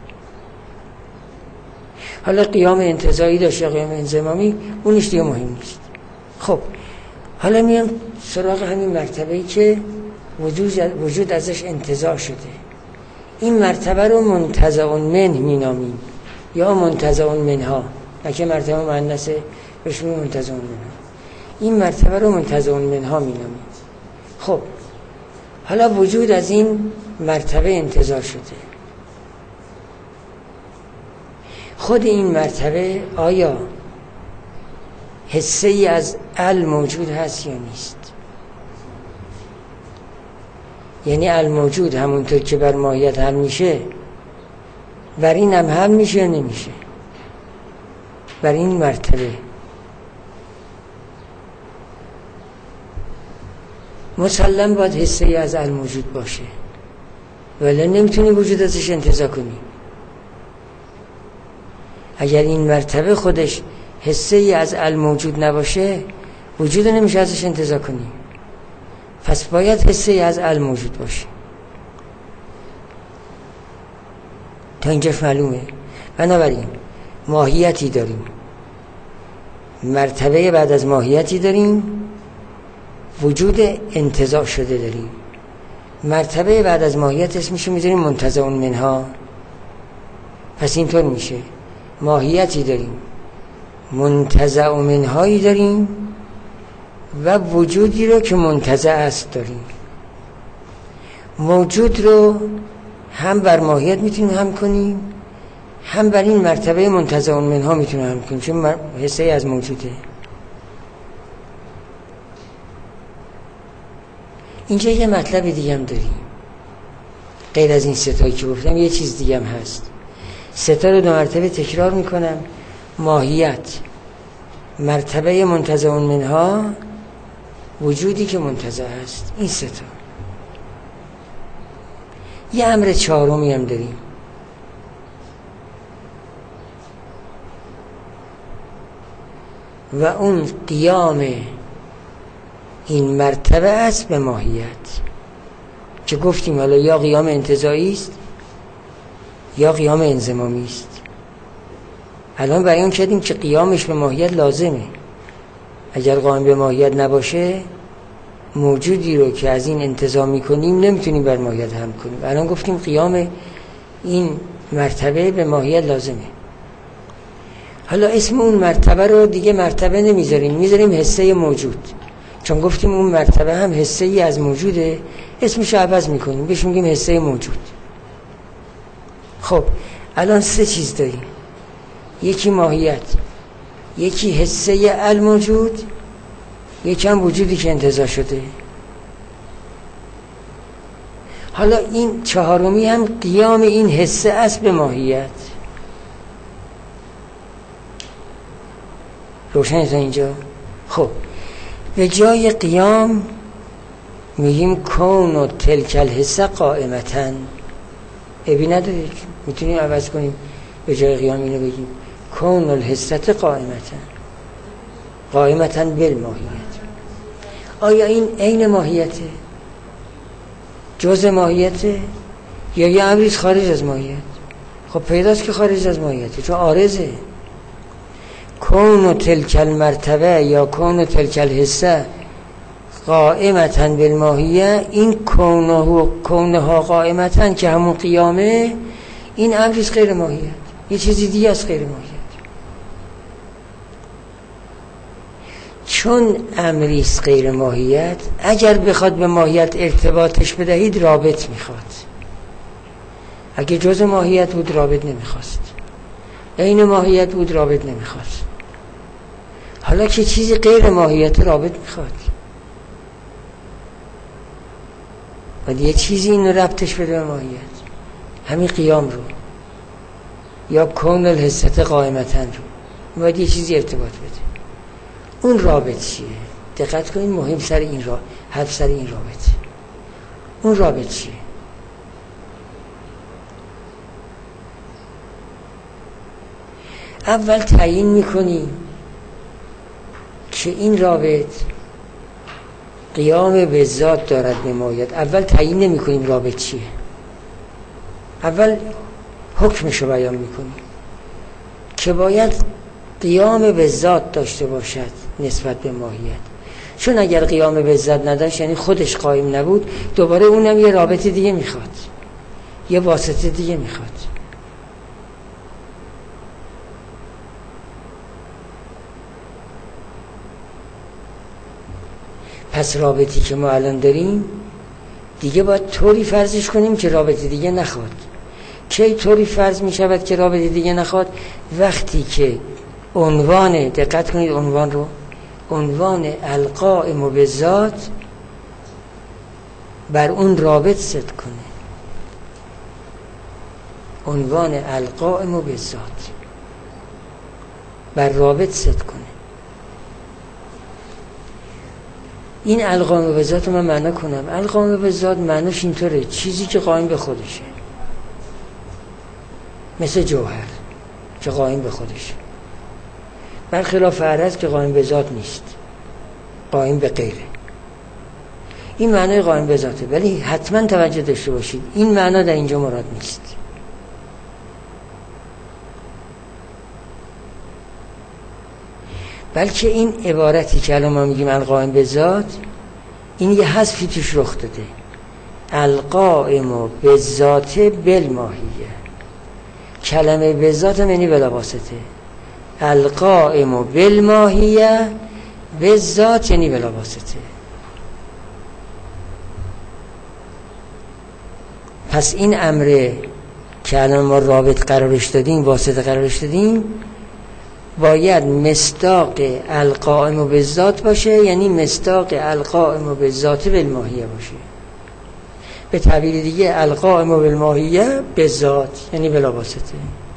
حالا قیام انتزاعی داشته یا قیام انضمامی، اونش دیگه مهم نیست. خب حالا میام سراغ همین مرتبه‌ای که وجود وجود ازش انتزاع شده. این مرتبه رو منتزع من مینامیم یا منتزع منها، که مرتبه مؤنثه بهش میگیم منتزع منها. این مرتبه رو منتزع منها مینامیم. خب حالا وجود از این مرتبه انتزاع شده، خود این مرتبه آیا حصه ای از الموجود هست یا نیست؟ یعنی الموجود همونطور که بر ماهیت هم میشه بر این هم هم میشه یا نمیشه؟ بر این مرتبه مسلم باید حصه ای از الموجود باشه، ولی نمیتونی وجود ازش انتزاع کنی. اگر این مرتبه خودش حصه ای از الموجود نباشه، وجود نمیشه ازش انتزاع کنی. پس باید حصه ای از الموجود باشه. تا اینجاش معلومه. بنابراین ماهیتی داریم، مرتبه بعد از ماهیتی داریم، وجود انتزاع شده داریم. مرتبه بعد از ماهیت اسمشو میذاریم منتزع منها. پس اینطور میشه ماهیتی داریم، منتزع منهایی داریم و وجودی رو که منتزع است داریم. موجود رو هم بر ماهیت میتونیم هم کنیم، هم بر این مرتبه منتزع منها میتونیم هم کنیم، چون حصه از موجوده. اینجا یه مطلب دیگه هم داریم غیر از این ستایی که گفتم، یه چیز دیگه هم هست. ستا رو دو مرتبه تکرار میکنم: ماهیت، مرتبه منتزع منها، وجودی که منتزع است. این ستا. یه امر چهارمی هم داریم، و اون قیام این مرتبه است به ماهیت، که گفتیم حالا یا قیام انتزاعی است یا قیام انضمامی است. الان بیان کردیم که قیامش به ماهیت لازمه. اگر قائم به ماهیت نباشه، موجودی رو که از این انتزاع میکنیم نمیتونیم بر ماهیت هم کنیم. الان گفتیم قیام این مرتبه به ماهیت لازمه. حالا اسم اون مرتبه رو دیگه مرتبه نمیذاریم، میذاریم حسه موجود، چون گفتیم اون مرتبه هم حسه ای از موجوده، اسمش رو عوض میکنیم، بهش میگیم حسه موجود. خب الان سه چیز داریم، یکی ماهیت، یکی حسه الموجود، یکی هم وجودی که انتزاع شده. حالا این چهارمی هم قیام این حسه است به ماهیت. روشن تا اینجا؟ خب به جای قیام میگیم کون و تلک الحسه قائمتن. ابی نداره، میتونیم عوض کنیم، به جای قیام اینو بگیم کون الحسه قائمتن، قائمتن بالماهیت. آیا این عین ماهیته؟ جز ماهیته؟ یا یه امریز خارج از ماهیت؟ خب پیداست که خارج از ماهیته، چون عارضه. کون و تلک المرتبه یا کون و تلک الحسه قائمتن بالماهیه، این کونه کونها قائمتن که همون قیامه، این امریز غیر ماهیت، یه چیزی دیگه از غیر ماهیت. چون امریز غیر ماهیت، اگر بخواد به ماهیت ارتباطش بدهید رابط میخواد. اگه جز ماهیت بود رابط نمیخواست، عین ماهیت بود رابط نمیخواست. حالا که چیزی غیر ماهیت رابط میخواد، باید یه چیزی اینو ربطش بده به ماهیت، همین قیام رو یا کون الحسه قائمتن رو باید یه چیزی ارتباط بده. اون رابط چیه؟ دقت کنید، مهم سر این را حرف سر این رابط. اون رابط چیه؟ اول تعیین میکنیم که این رابط قیام به ذات دارد به ماهیت. اول تعیین نمی کنیم رابط چیه، اول حکمشو بیان میکنیم که باید قیام به ذات داشته باشد نسبت به ماهیت. چون اگر قیام به ذات نداشت یعنی خودش قائم نبود، دوباره اونم یه رابط دیگه میخواد، یه واسطه دیگه میخواد. پس رابطی که ما الان داریم دیگه باید طوری فرضش کنیم که رابطی دیگه نخواد. کی طوری فرض می شود که رابطی دیگه نخواد؟ وقتی که عنوان، دقت کنید عنوان رو، عنوان القائم بالذات بر اون رابط صدق کنه. عنوان القائم بالذات بر رابط صدق کنه. این القائم بالذات رو من معنا کنم. القائم بالذات معناش اینطوره، چیزی که قائم به خودشه، مثل جوهر که قائم به خودشه، برخلاف عرض که قائم به ذات نیست، قائم به غیره. این معنای قائم به ذاته، ولی حتما توجه داشته باشید این معنا در اینجا مراد نیست. بلکه این عبارتی که الان ما میگیم القائم به ذات، این یه حذفی توش رخ داده. القائم به ذات بالماهیه، کلمه به ذات معنی بلا واسطه. القائم بالماهیه به ذات یعنی بلا واسطه. پس این امره که الان ما رابط قرارش دادیم، واسطه قرارش دادیم، باید مصداق القائم بالذات باشه، یعنی مصداق القائم بالذات بالماهیه باشه. به تعبیر دیگه القائم بالماهیه بالذات یعنی بلا واسطه.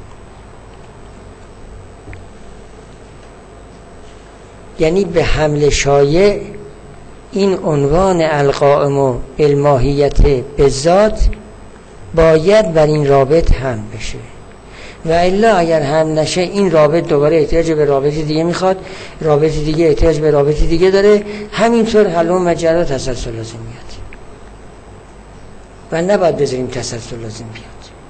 یعنی به حمل شایع این عنوان القائم بالماهیت بالذات باید بر این رابط هم بشه، و الا اگر هم نشه این رابط دوباره احتیاج به رابط دیگه میخواد، رابط دیگه احتیاج به رابط دیگه داره، همینطور حل و مجرا تسلسل لازم میاد و نباید بذاریم تسلسل لازم بیاد.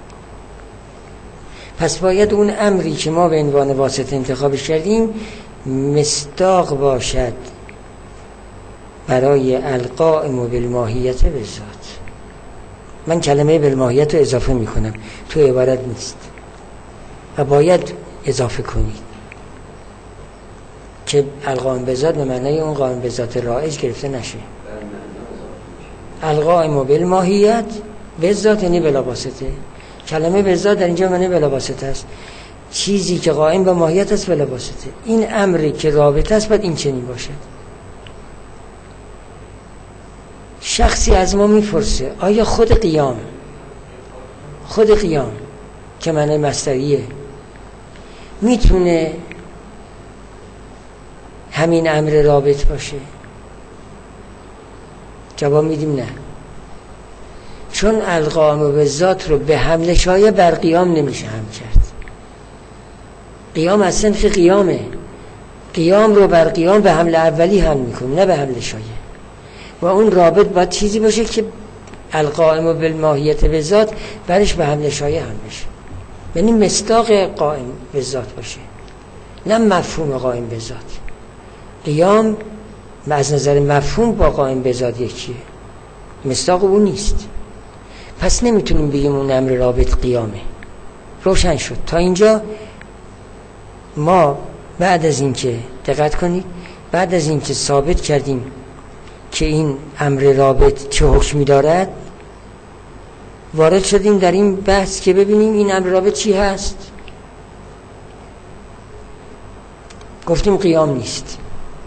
پس باید اون امری که ما به عنوان واسطه انتخابش کردیم مصداق باشد برای القائم بالماهیت بالذات. من کلمه بالماهیت رو اضافه میکنم، تو عبارت نیست و باید اضافه کنید که القائم به ذات به معنای اون قائم به ذات رایج گرفته نشه. القائم بالماهیت به ذات یعنی بلا واسطه. کلمه به ذات در اینجا معنی بلا واسطه است، چیزی که قائم به ماهیت است بلا واسطه. این امری که رابطه است باید این چنین باشد. شخصی از ما میپرسه آیا خود قیام، خود قیام که معنی مصدریه، میتونه همین امر رابط باشه؟ جواب میدیم نه، چون القائم به ذات رو به حمل شایع بر قیام نمیشه هم کرد. قیام از صنف قیامه، قیام رو بر قیام به حمل اولی هم میکنه نه به حمل شایع، و اون رابط باید چیزی باشه که القائم بالماهیت به ذات برش به حمل شایع هم بشه، یعنی مصداق قائم به ذات باشه نه مفهوم قائم به ذات. قیام از نظر مفهوم با قائم به ذات یکیه، مصداق اون نیست. پس نمیتونیم بگیم اون امر رابط قیامه. روشن شد تا اینجا؟ ما بعد از این که دقت کنید، بعد از این که ثابت کردیم که این امر رابط چه حکمی دارد، وارد شدیم در این بحث که ببینیم این امر رابط چی هست. گفتیم قیام نیست،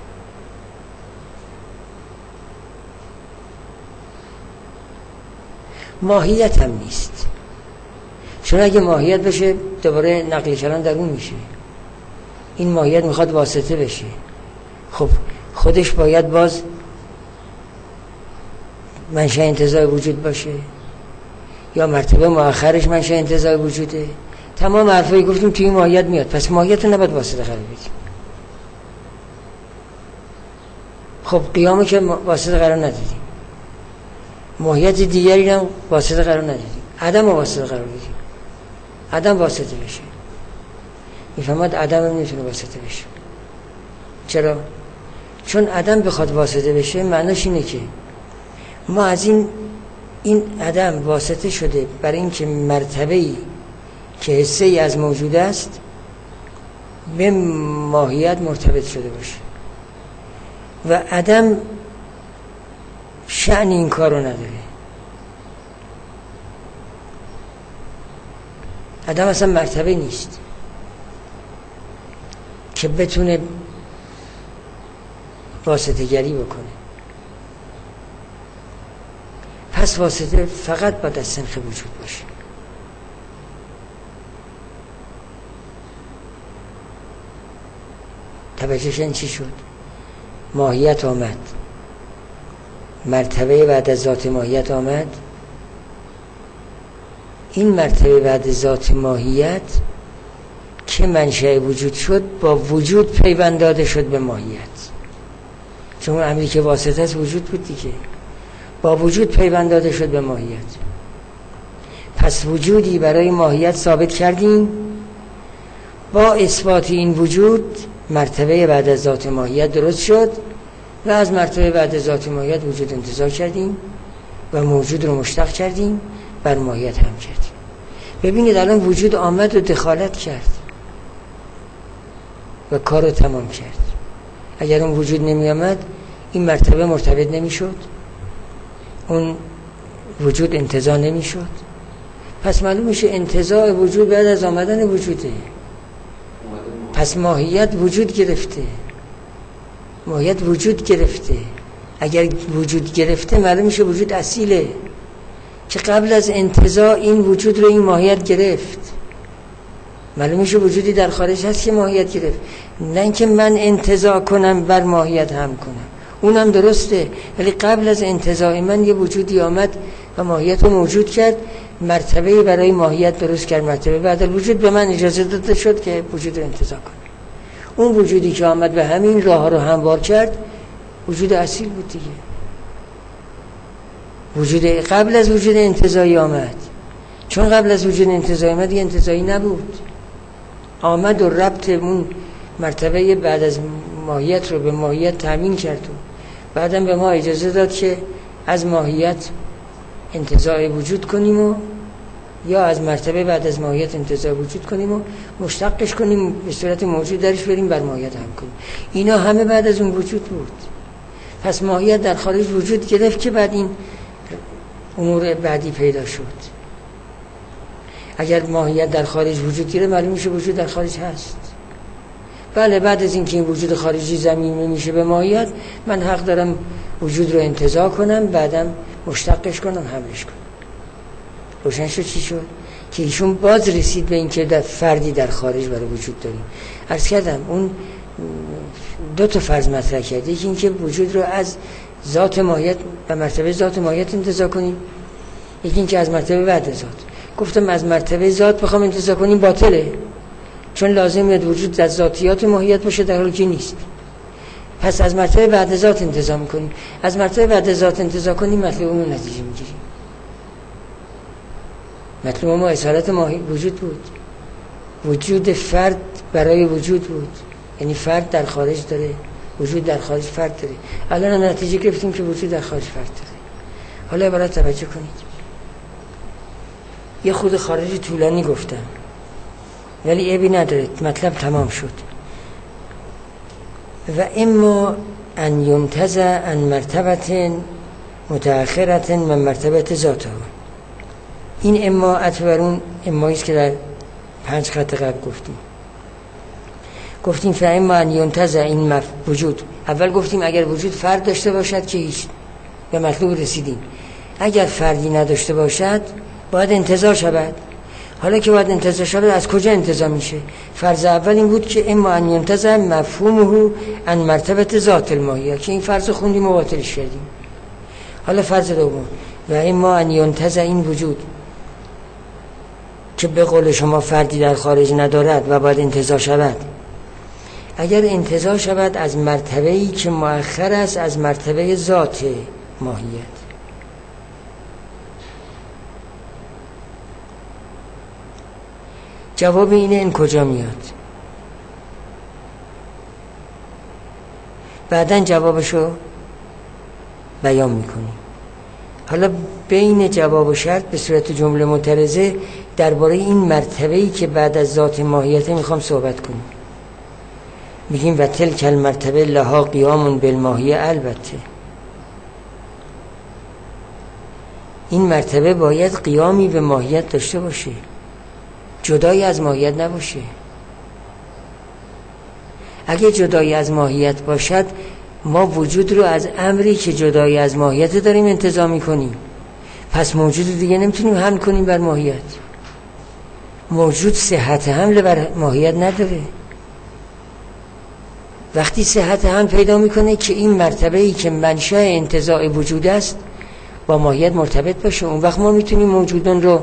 ماهیت هم نیست، چون اگه ماهیت بشه دوباره نقل کلام در اون میشه. این ماهیت میخواد واسطه بشه، خب خودش باید باز منشأ انتزاع وجود باشه یا مرتبه مؤخرش منشأ انتزاع وجوده. تمام حرفایی گفتیم توی ماهیت میاد، پس ماهیت رو نباید واسطه قرار بدیم. خب قیامو که واسطه قرار ندادیم، ماهیت دیگری هم واسطه قرار ندادیم، عدم رو واسطه قرار بدیم، عدم واسطه بشه. میفهمد عدم هم نمیتونه واسطه بشه. چرا؟ چون عدم بخواد واسطه بشه معناش اینه که ما از این این عدم واسطه شده برای اینکه مرتبه‌ای که حصه ای از موجود است به ماهیت مرتبط شده باشه و عدم شأن این کار رو نداره. عدم اصلا مرتبه نیست که بتونه واسطه گری بکنه. پس واسطه فقط باید از صنف وجود باشه. توجهشن چی شد؟ ماهیت آمد، مرتبه بعد از ذات ماهیت آمد. این مرتبه بعد از ذات ماهیت که منشأ وجود شد با وجود پیوند داده شد به ماهیت، چون امری که واسطه است وجود بود دیگه، با وجود پیوند داده شد به ماهیت. پس وجودی برای ماهیت ثابت کردیم، با اثبات این وجود مرتبه بعد از ذات ماهیت درست شد و از مرتبه بعد از ذات ماهیت وجود انتزاع کردیم و موجود رو مشتق کردیم بر ماهیت هم کردیم. ببینید الان وجود آمد و دخالت کرد و کار رو تمام کرد. اگر اون وجود نمی آمد این مرتبه مرتبط نمی شد، اون وجود انتزاع نمی شد. پس معلوم میشه انتزاع وجود بعد از آمدن وجوده. پس ماهیت وجود گرفته، ماهیت وجود گرفته. اگر وجود گرفته معلوم میشه وجود اصیله که قبل از انتزاع این وجود رو این ماهیت گرفت. معلوم میشه وجودی در خارج هست که ماهیت گرفت، نه اینکه من انتزاع کنم بر ماهیت هم کنم. اونم درسته، ولی قبل از انتزاع من یه وجودی آمد و ماهیت رو موجود کرد، مرتبه برای ماهیت درست کرد. مرتبه بعد الوجود به من اجازه داده شد که وجود رو انتزاع کنم. اون وجودی که آمد به همین راه رو هموار کرد وجود اصیل بود دیگه. وجود قبل از وجود انتزاعی آمد، چون قبل از وجود انتزاعی آمد یه انتزاعی نبود، آمد و ربط اون مرتبه بعد از ماهیت رو به ماهیت تامین کرد و بعدم به ما اجازه داد که از ماهیت انتزاع وجود کنیم و یا از مرتبه بعد از ماهیت انتزاع وجود کنیم و مشتقش کنیم به صورت موجود درش بریم بر ماهیت هم کنیم. اینا همه بعد از اون وجود بود. پس ماهیت در خارج وجود گرفت که بعد این امور بعدی پیدا شد. اگر ماهیت در خارج وجود گرفت معلوم میشه وجود در خارج هست. بله بعد از اینکه این وجود خارجی ضمیمه میشه به ماهیت، من حق دارم وجود رو انتزاع کنم، بعدم مشتقش کنم، حملش کنم. روشن شد چی شد؟ که ایشون باز رسید به اینکه در فردی در خارج برای وجود داریم. عرض کردم اون دو تا فرض مطرح کرده، یکی اینکه وجود رو از ذات ماهیت و مرتبه ذات ماهیت انتزاع کنیم، یکی اینکه از مرتبه بعد ذات. گفتم از مرتبه ذات بخوام انتزاع کنیم باطله، چون لازمه وجود از ذاتیات ماهیت باشه در حالی که نیست. پس از مرتبه بعد ذات انتزاع میکنیم. از مرتبه بعد ذات انتزاع کنیم مطلوبمون نتیجه میگیریم. مطلوب ما اصالت ماهی وجود بود، وجود فرد برای وجود بود، یعنی فرد در خارج داره، وجود در خارج فرد داره. الان نتیجه گرفتیم که وجود در خارج فرد داره. حالا عبارت توجه کنید، یه خود خارجی طولانی گفتم ولی عیبی نداره، مطلب تمام شد. و اما ان یمتز عن مرتبه متأخرة من مرتبه ذاته. این اما عطف بر اون اماییست که در پنج خط قبل گفتیم. گفتیم فاما ان یمتز این مف... وجود. اول گفتیم اگر وجود فرد داشته باشد که هیچ، به مطلوب رسیدیم. اگر فردی نداشته باشد باید انتزاع شود. حالا که باید انتزاع شود، از کجا انتزاع میشه؟ فرض اول این بود که اما ان یمتز مفهومه ان مرتبه ذات الماهیه، که این فرض خوندیم و باطلش کردیم. حالا فرض دوم، و اما ان یمتز این وجود که به قول شما فردی در خارج ندارد و باید انتزاع شود. اگر انتزاع شود از مرتبه‌ای که مؤخر است از مرتبه ذات ماهیت. جواب اینه این کجا میاد؟ بعداً جوابشو بیان میکنیم. حالا بین جواب و شرط به صورت جمله معترضه درباره این مرتبه‌ای که بعد از ذات ماهیت میخوام صحبت کنیم. میگیم و تلک المرتبه لها قیام بالماهیه. البته این مرتبه باید قیامی به ماهیت داشته باشه، جدایی از ماهیت نباشه. اگه جدایی از ماهیت باشد، ما وجود رو از امری که جدایی از ماهیت داریم انتزاع میکنیم. پس موجود دیگه نمیتونیم حمل کنیم بر ماهیت. موجود صحت حمل بر ماهیت نداره. وقتی صحت حمل پیدا میکنه که این مرتبه‌ای که منشأ انتزاع وجود است با ماهیت مرتبط باشه، اون وقت ما میتونیم موجودان رو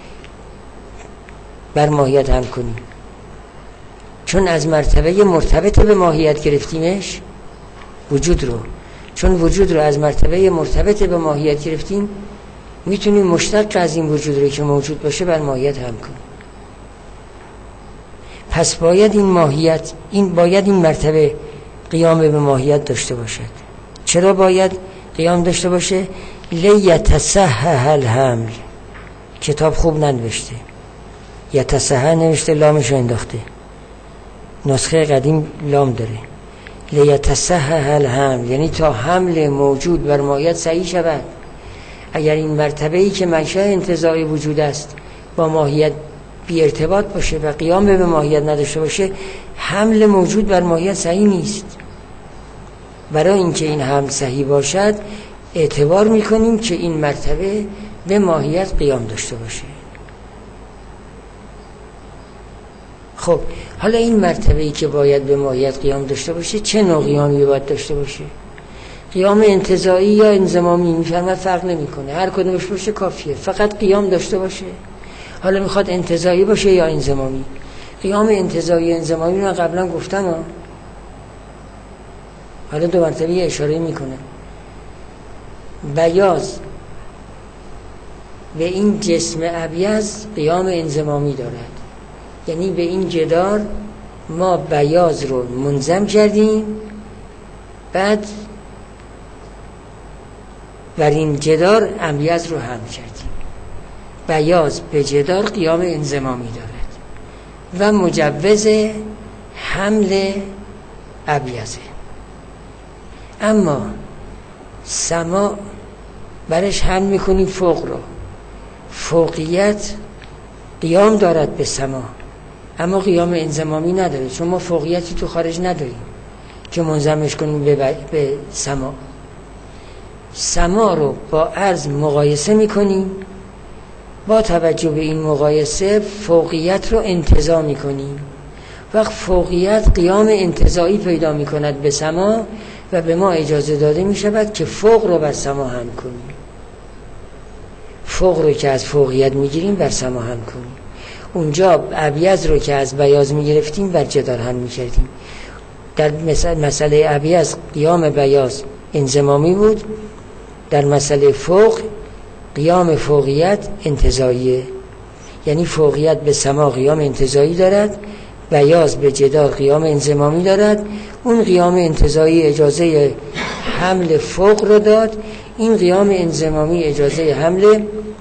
بر ماهیت حمل کنیم. چون از مرتبه مرتبط به ماهیت گرفتیمش وجود رو، چون وجود رو از مرتبه مرتبط به ماهیت گرفتیم، میتونیم مشتق از این وجود رو که موجود باشه بر ماهیت حمل کنیم. پس باید این ماهیت این باید این مرتبه قیام به ماهیت داشته باشد. چرا باید قیام داشته باشه؟ لیتصحح الحمل. کتاب خوب ننوشته، یتصحح نوشته، لامشو انداخته. نسخه قدیم لام داره. لیتصحح الحمل یعنی تا حمل موجود بر ماهیت صحیح شود. اگر این مرتبه‌ای که منشأ انتزاع وجود است با ماهیت بی ارتباط باشه و قیام به ماهیت نداشته باشه، حمل موجود بر ماهیت صحیح نیست. برای اینکه این حمل صحیح باشد اعتبار میکنیم که این مرتبه به ماهیت قیام داشته باشه. خب حالا این مرتبه‌ای که باید به ماهیت قیام داشته باشه چه نوع قیامی باید داشته باشه؟ قیام انتزاعی یا انضمامی؟ میفرماید فرق نمیکنه، هر کدومش باشه کافیه، فقط قیام داشته باشه. حالا میخواد انتزاعی باشه یا انضمامی؟ قیام انتزاعی انضمامی رو قبلا گفتم ها. حالا دو مرتبه اشاره میکنه. بیاض به این جسم ابیض قیام انضمامی دارد، یعنی به این جدار ما بیاض رو منضم کردیم، بعد بر این جدار ابیض رو هم کردیم. بیاض به جدار قیام انضمامی دارد و مجوز حمل ابیضه. اما سما برش حمل میکنیم فوق رو، فوقیت قیام دارد به سما اما قیام انضمامی نداره، چون ما فوقیتی تو خارج نداریم که منضمش کنیم به, به سما. سما رو با عرض مقایسه میکنیم، با توجه به این مقایسه فوقیت رو انتزاع میکنیم. وقت فوقیت قیام انتزاعی پیدا میکند به سما و به ما اجازه داده میشود که فوق رو بر سما هم کنیم. فوق رو که از فوقیت میگیریم بر سما هم کنیم. اونجا ابیض رو که از بیاض میگرفتیم بر جدار هم میکردیم. در مسئله ابیض قیام بیاض انضمامی بود، در مسئله فوق قیام فوقیت انتزاعیه، یعنی فوقیت به سما قیام انتزاعی دارد، بیاض به جدار قیام انضمامی دارد. اون قیام انتزاعی اجازه حمل فوق رو داد، این قیام انضمامی اجازه حمل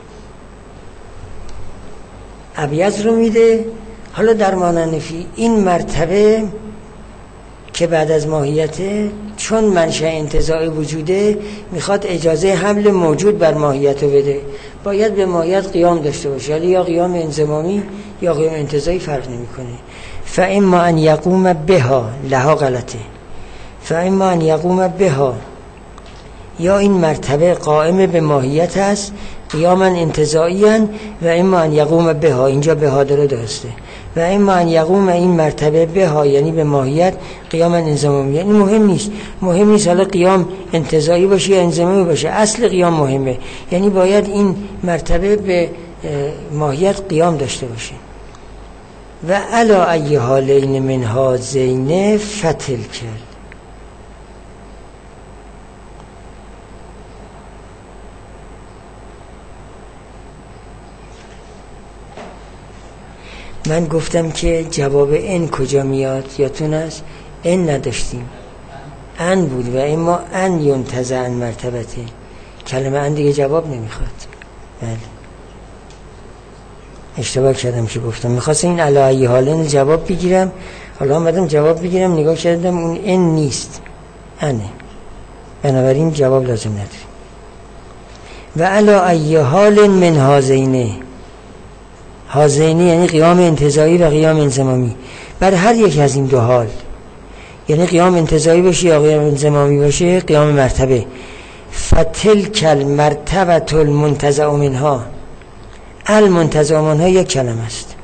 ابیض رو میده. حالا در ماننفی این مرتبه که بعد از ماهیته، چون منشأ انتزاعی وجوده، میخواد اجازه حمل موجود بر ماهیت رو بده، باید به ماهیت قیام داشته باشه، حالا یا قیام انضمامی یا قیام انتزاعی فرق نمیکنه. فاما ان یقوم بها لها غلطه، فاما ان یقوم بها، یا این مرتبه قائم به ماهیت است قیاما انتزاعیاً، و اما ان یقوم بها، اینجا بها داره درسته، و اما ان یقوم این مرتبه بها یعنی به ماهیت قیاما انضمامی. یعنی مهم نیست، مهم نیست حالا قیام انتزاعی باشه یا انضمامی باشه، اصل قیام مهمه، یعنی باید این مرتبه به ماهیت قیام داشته باشه. و علا ای حالین من هذین فتلک، من گفتم که جواب ان کجا میاد یادتون است؟ ان نداشتیم، ان بود و اما ان ینتزع عن مرتبته، کلمه ان دیگه جواب نمیخواد. بله اشتباه کردم که گفتم میخواستم این علی ای حالن جواب بگیرم، حالا اومدم جواب بگیرم نگاه کردم اون ان نیست، انه، بنابراین جواب لازم نداریم. و علی ای حال من هذین، هازینی یعنی قیام انتزاعی و قیام انضمامی، بر هر یک از این دو حال، یعنی قیام انتزاعی باشه یا قیام انضمامی باشه، قیام مرتبه. فتلک المرتبه المنتزع منها، المنتزع منها یک کلمه است،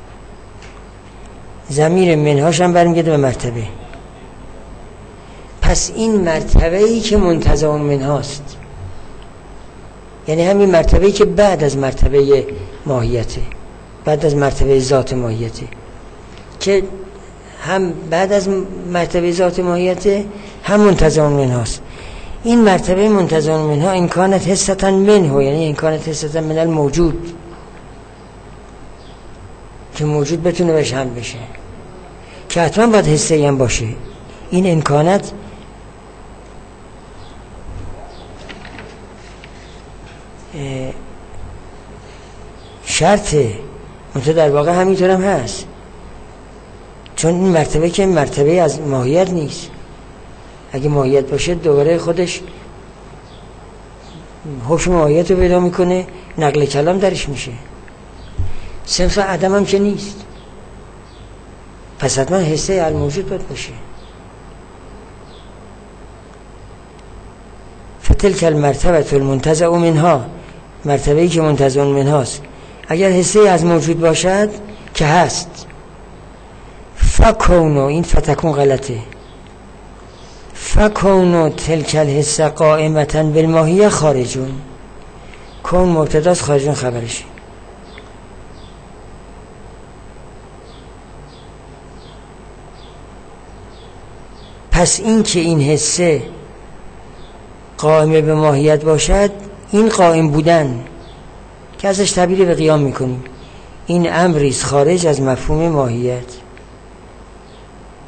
ضمیر منهاش هم برمیگرده به مرتبه. پس این مرتبه ای که منتزع منهاست، یعنی همین مرتبه ای که بعد از مرتبه ماهیته، بعد از مرتبه ذات ماهیته، که هم بعد از مرتبه ذات ماهیته هم منتزع منهاست. این مرتبه منتزع منها امکانت حستا منه، یعنی امکانت حستا من الموجود، که موجود بتونه بهش هم بشه، که حتما باید حسه هم باشه. این امکانت شرطه، منطقه در واقع همینطور هم هست، چون این مرتبه که مرتبه از ماهیت نیست. اگه ماهیت باشه دوباره خودش حکم ماهیت رو پیدا میکنه، نقل کلام درش میشه. صنف عدم هم که نیست، پس حتما حسه الموجود باید باشه. فتلک المرتبه المنتزع منها، مرتبه‌ای که منتزع منهاست، اگر حسه از موجود باشد که هست، فکونو، این فتکون غلطه، فکونو تلک الحسه قائمتا بالماهیه خارجون، کون مبتداست، خارجون خبرشه. پس این که این حسه قائم به ماهیت باشد، این قائم بودن که ازش تعبیر به قیام میکنیم، این امریست خارج از مفهوم ماهیت.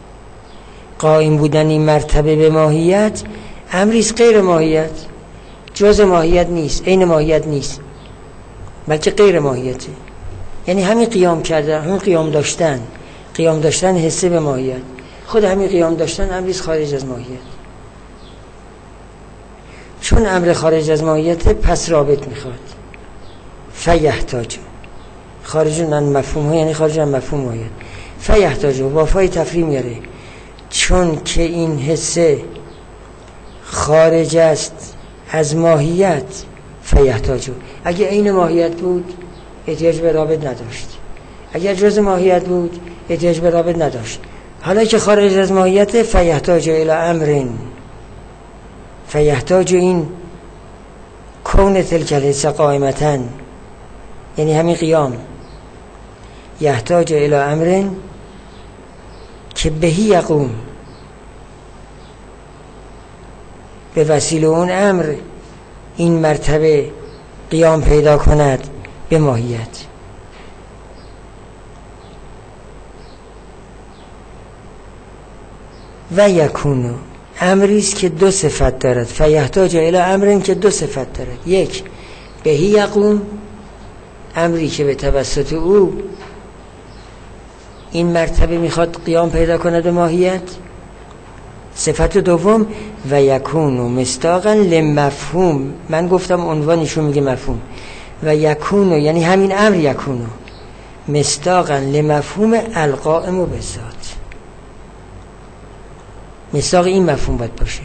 قائم بودن این مرتبه به ماهیت امریست غیر ماهیت، جز ماهیت نیست، عین ماهیت نیست، بلکه غیر ماهیته. یعنی همین قیام کردن، همین قیام داشتن، قیام داشتن حسه به ماهیت، خود همین قیام داشتن امریز خارج از ماهیت. چون امر خارج از ماهیت پس رابط میخواد. فیحتاج خارج عن مفهوم، یعنی خارج عن مفهوم ماهیت. فیحتاج با فای تفریم میاره، چون که این حسه خارج است از ماهیت. فیحتاج اگه عین ماهیت بود احتیاج به رابط نداشت، اگر جز ماهیت بود احتیاج به رابط نداشت. حالا که خارج از ماهیت، فیحتاج الی امر، فیحتاج این کون تلک الحس قائمتا، یعنی همین قیام، یحتاج الی امر که بهی یقوم، به وسیله اون امر این مرتبه قیام پیدا کند به ماهیت. و یکونو امریست که دو صفت دارد. فیحتاج الی امرین که دو صفت دارد. یک، بهی یقوم، امری که به توسط او این مرتبه میخواد قیام پیدا کند به ماهیت. صفت دوم، و یکونو مصداقا لمفهوم، من گفتم عنوانشون میگه مفهوم. و یکونو یعنی همین امر یکونو مصداقا لمفهوم القائم بالذات، مصداق این مفهوم باید باشه.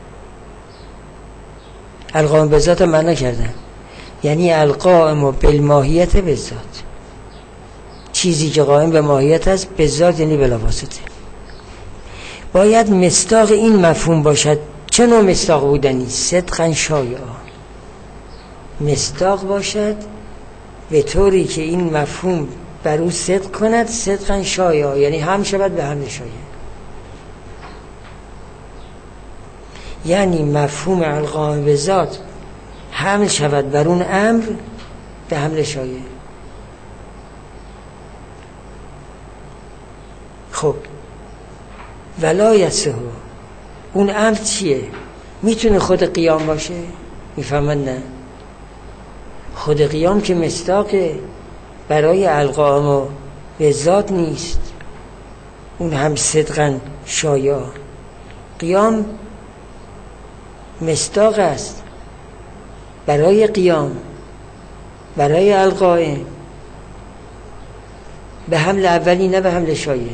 القائم بالذات معنا کردن یعنی القائم بالماهیت بالذات، چیزی که قائم به ماهیت است، بالذات یعنی بلا واسطه. باید مصداق این مفهوم باشد. چه نوع مصداق بودنی؟ صدقا شایعا، مصداق باشد به طوری که این مفهوم بر او صدق کند. صدقا شایعا یعنی هم شود به هم شایع، یعنی مفهوم القائم به ذات حمل شود بر اون امر به حمل شایع. خب ولا یصح، اون امر چیه؟ میتونه خود قیام باشه؟ میفهمن نه، خود قیام که مصداق برای القائم به ذات نیست، اون هم صدقا شایع. قیام مصداق است برای قیام، برای القائم، به حمل اولی نه به حمل شایع.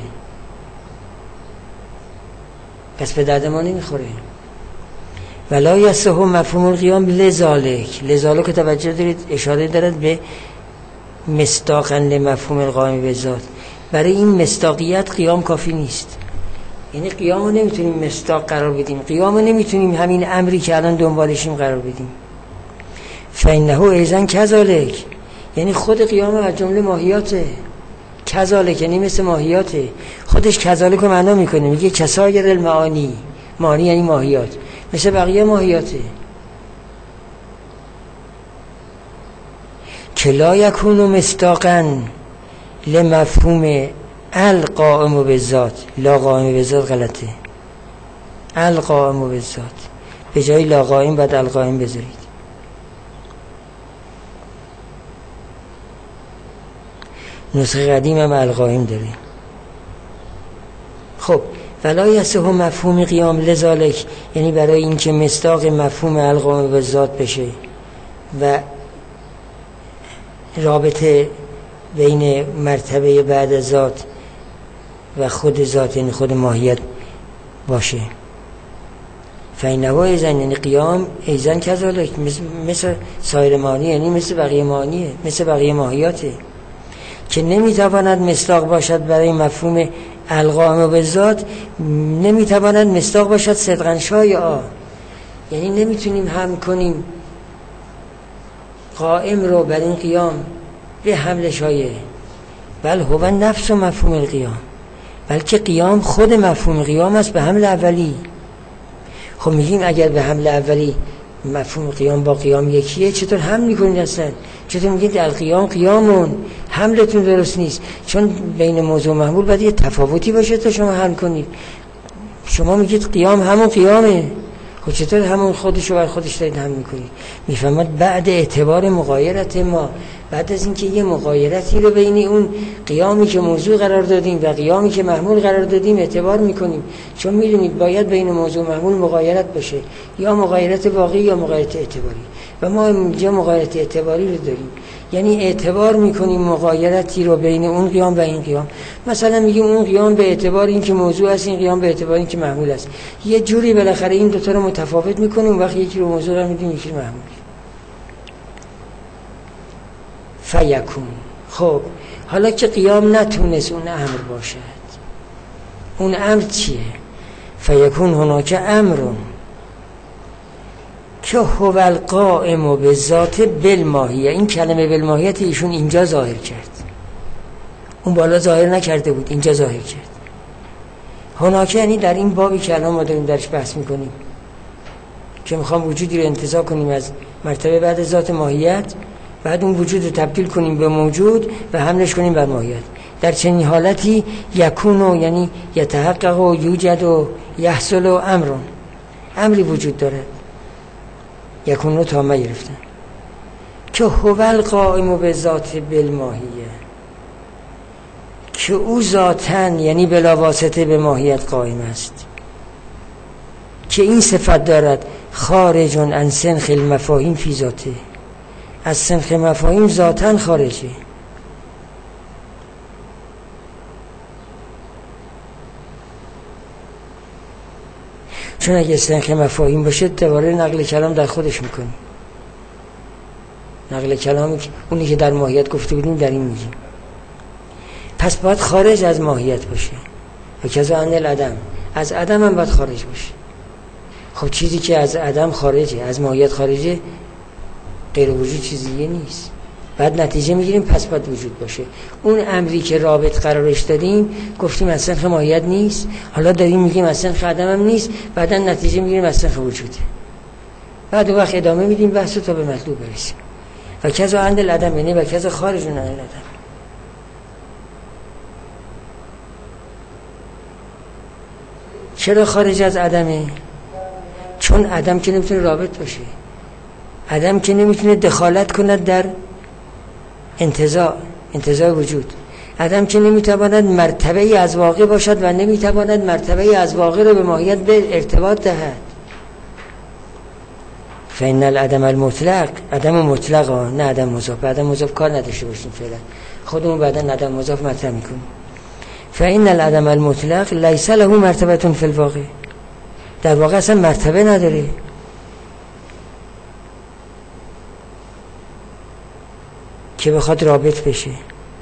پس به درد ما نمیخوره. ولا یصح مفهوم القیام لذالک، لذالک که توجه دارید اشاره دارد به مصداقا لمفهوم القائم بالذات. برای این مصداقیت قیام کافی نیست، یعنی قیام رو نمیتونیم مصداق قرار بدیم، قیام رو نمیتونیم همین امری که الان دنبالشیم قرار بدیم. فانه ایضا کذالک، یعنی خود قیام از جمله ماهیاته. کذالک یعنی مثل ماهیاته، خودش کذالک رو معنا میکنه، میگه کسایر المعانی، معانی یعنی ماهیات، مثل بقیه ماهیاته. که لا یکون مصداقا لمفهوم القائم بالذات. لا قائم بالذات غلطه، القائم بالذات، به جای لا قائم بعد القائم بذارید. نسخه قدیم هم القائم داریم. خب ولا یصح مفهوم قیام لذالک، یعنی برای اینکه مصداق مفهوم القائم بالذات بشه و رابطه بین مرتبه بعد ذات و خود ذات یعنی خود ماهیت باشه. فینه ایزن یعنی قیام ایزن کذالک، مثل, مثل سایر معانی، یعنی مثل بقیه معانیه، مثل بقیه ماهیاته که نمیتواند مصداق باشد برای مفهوم القائم بالذات، نمیتواند مصداق باشد صدقا شایعا، یعنی نمیتونیم هم کنیم قائم رو بر این قیام به حمل شایع. بل هو نفس مفهوم القیام، بلکه قیام خود مفهوم قیام است به حمل اولی. خب میگیم اگر به حمل اولی مفهوم قیام با قیام یکیه، چطور حمل میکنید اصلا؟ چطور میگید القیام قیامون؟ حملتون درست نیست، چون بین موضوع و محمول باید یه تفاوتی باشه تا شما حمل کنید. شما میگید قیام همون قیامه، خب چطور همون خودشو بر خودش دارید هم میکنید؟ میفهمد بعد اعتبار مغایرت ما، بعد از اینکه یه مغایرتی رو بین اون قیامی که موضوع قرار دادیم و قیامی که محمول قرار دادیم اعتبار میکنیم، چون میدونید باید بین موضوع محمول مغایرت باشه، یا مغایرت واقعی یا مغایرت اعتباری، و ما اینجا مغایرت اعتباری رو داریم، یعنی اعتبار میکنیم مغایرتی رو بین اون قیام و این قیام. مثلا میگیم اون قیام به اعتبار این که موضوع است، این قیام به اعتبار این که محمول است، یه جوری بالاخره این دو تا رو متفاوت میکنیم، وقتی یکی رو موضوع رو میدیم یکی رو محمول. فیکون. خب حالا که قیام نتونست اون امر باشد، اون امر چیه؟ فیکون هناک امرون که هو القائم به ذات بالماهیه. این کلمه بالماهیت ایشون اینجا ظاهر کرد، اون بالا ظاهر نکرده بود، اینجا ظاهر کرد. هناک یعنی در این بابی که الان ما داریم درش بحث میکنیم که میخوام وجودی رو انتزاع کنیم از مرتبه بعد ذات ماهیت، بعد اون وجود رو تبدیل کنیم به موجود و حملش کنیم بر ماهیت. در چنین حالتی یکونو یعنی یتحقق و یوجد و یحصل و امرون، امری وجود دارد. یکونو تامه گرفتن که هو القائم به ذات بالماهیه، که او ذاتن یعنی بلا واسطه به ماهیت قائم است، که این صفت دارد خارج عن سنخ المفاهیم فی ذاته، از سنخ مفاهیم ذاتن خارجه. چون اگه سنخ مفاهیم باشه دوباره نقل کلام در خودش میکنیم، نقل کلامی اونی که در ماهیت گفته بودیم در این میگیم، پس باید خارج از ماهیت باشه. و کذا عن العدم، از عدم هم باید خارج باشه. خب چیزی که از عدم خارجه، از ماهیت خارجه، غیر وجود چیزیه نیست. بعد نتیجه میگیریم پس باید وجود باشه. اون امری که رابط قرارش دادیم گفتیم از سنخ ماهیت نیست، حالا داریم میگیم از سنخ عدم هم نیست، بعدا نتیجه میگیریم از سنخ وجوده. بعد وقت ادامه میدیم بحث تا به مطلوب برسیم. و کذا عند العدم یعنی و کذا خارج عن العدم. چرا خارج از عدمه؟ چون عدم که نمیتونه رابط باشه، عدم که نمیتونه دخالت کند در انتزاع انتزاع وجود، عدم که نمیتواند مرتبه از واقع باشد و نمیتواند مرتبه از واقع رو به ماهیت به ارتباط دهد. فإن العدم المطلق، عدم مطلق ها، نه عدم مضاف. عدم مضاف کار نداشته باشیم فعلا، خودمون بعدا عدم مضاف مطرح میکنیم. فإن العدم المطلق لیس له مرتبه فی الواقع، در واقع اصلا مرتبه نداره. که بخواد رابط بشه.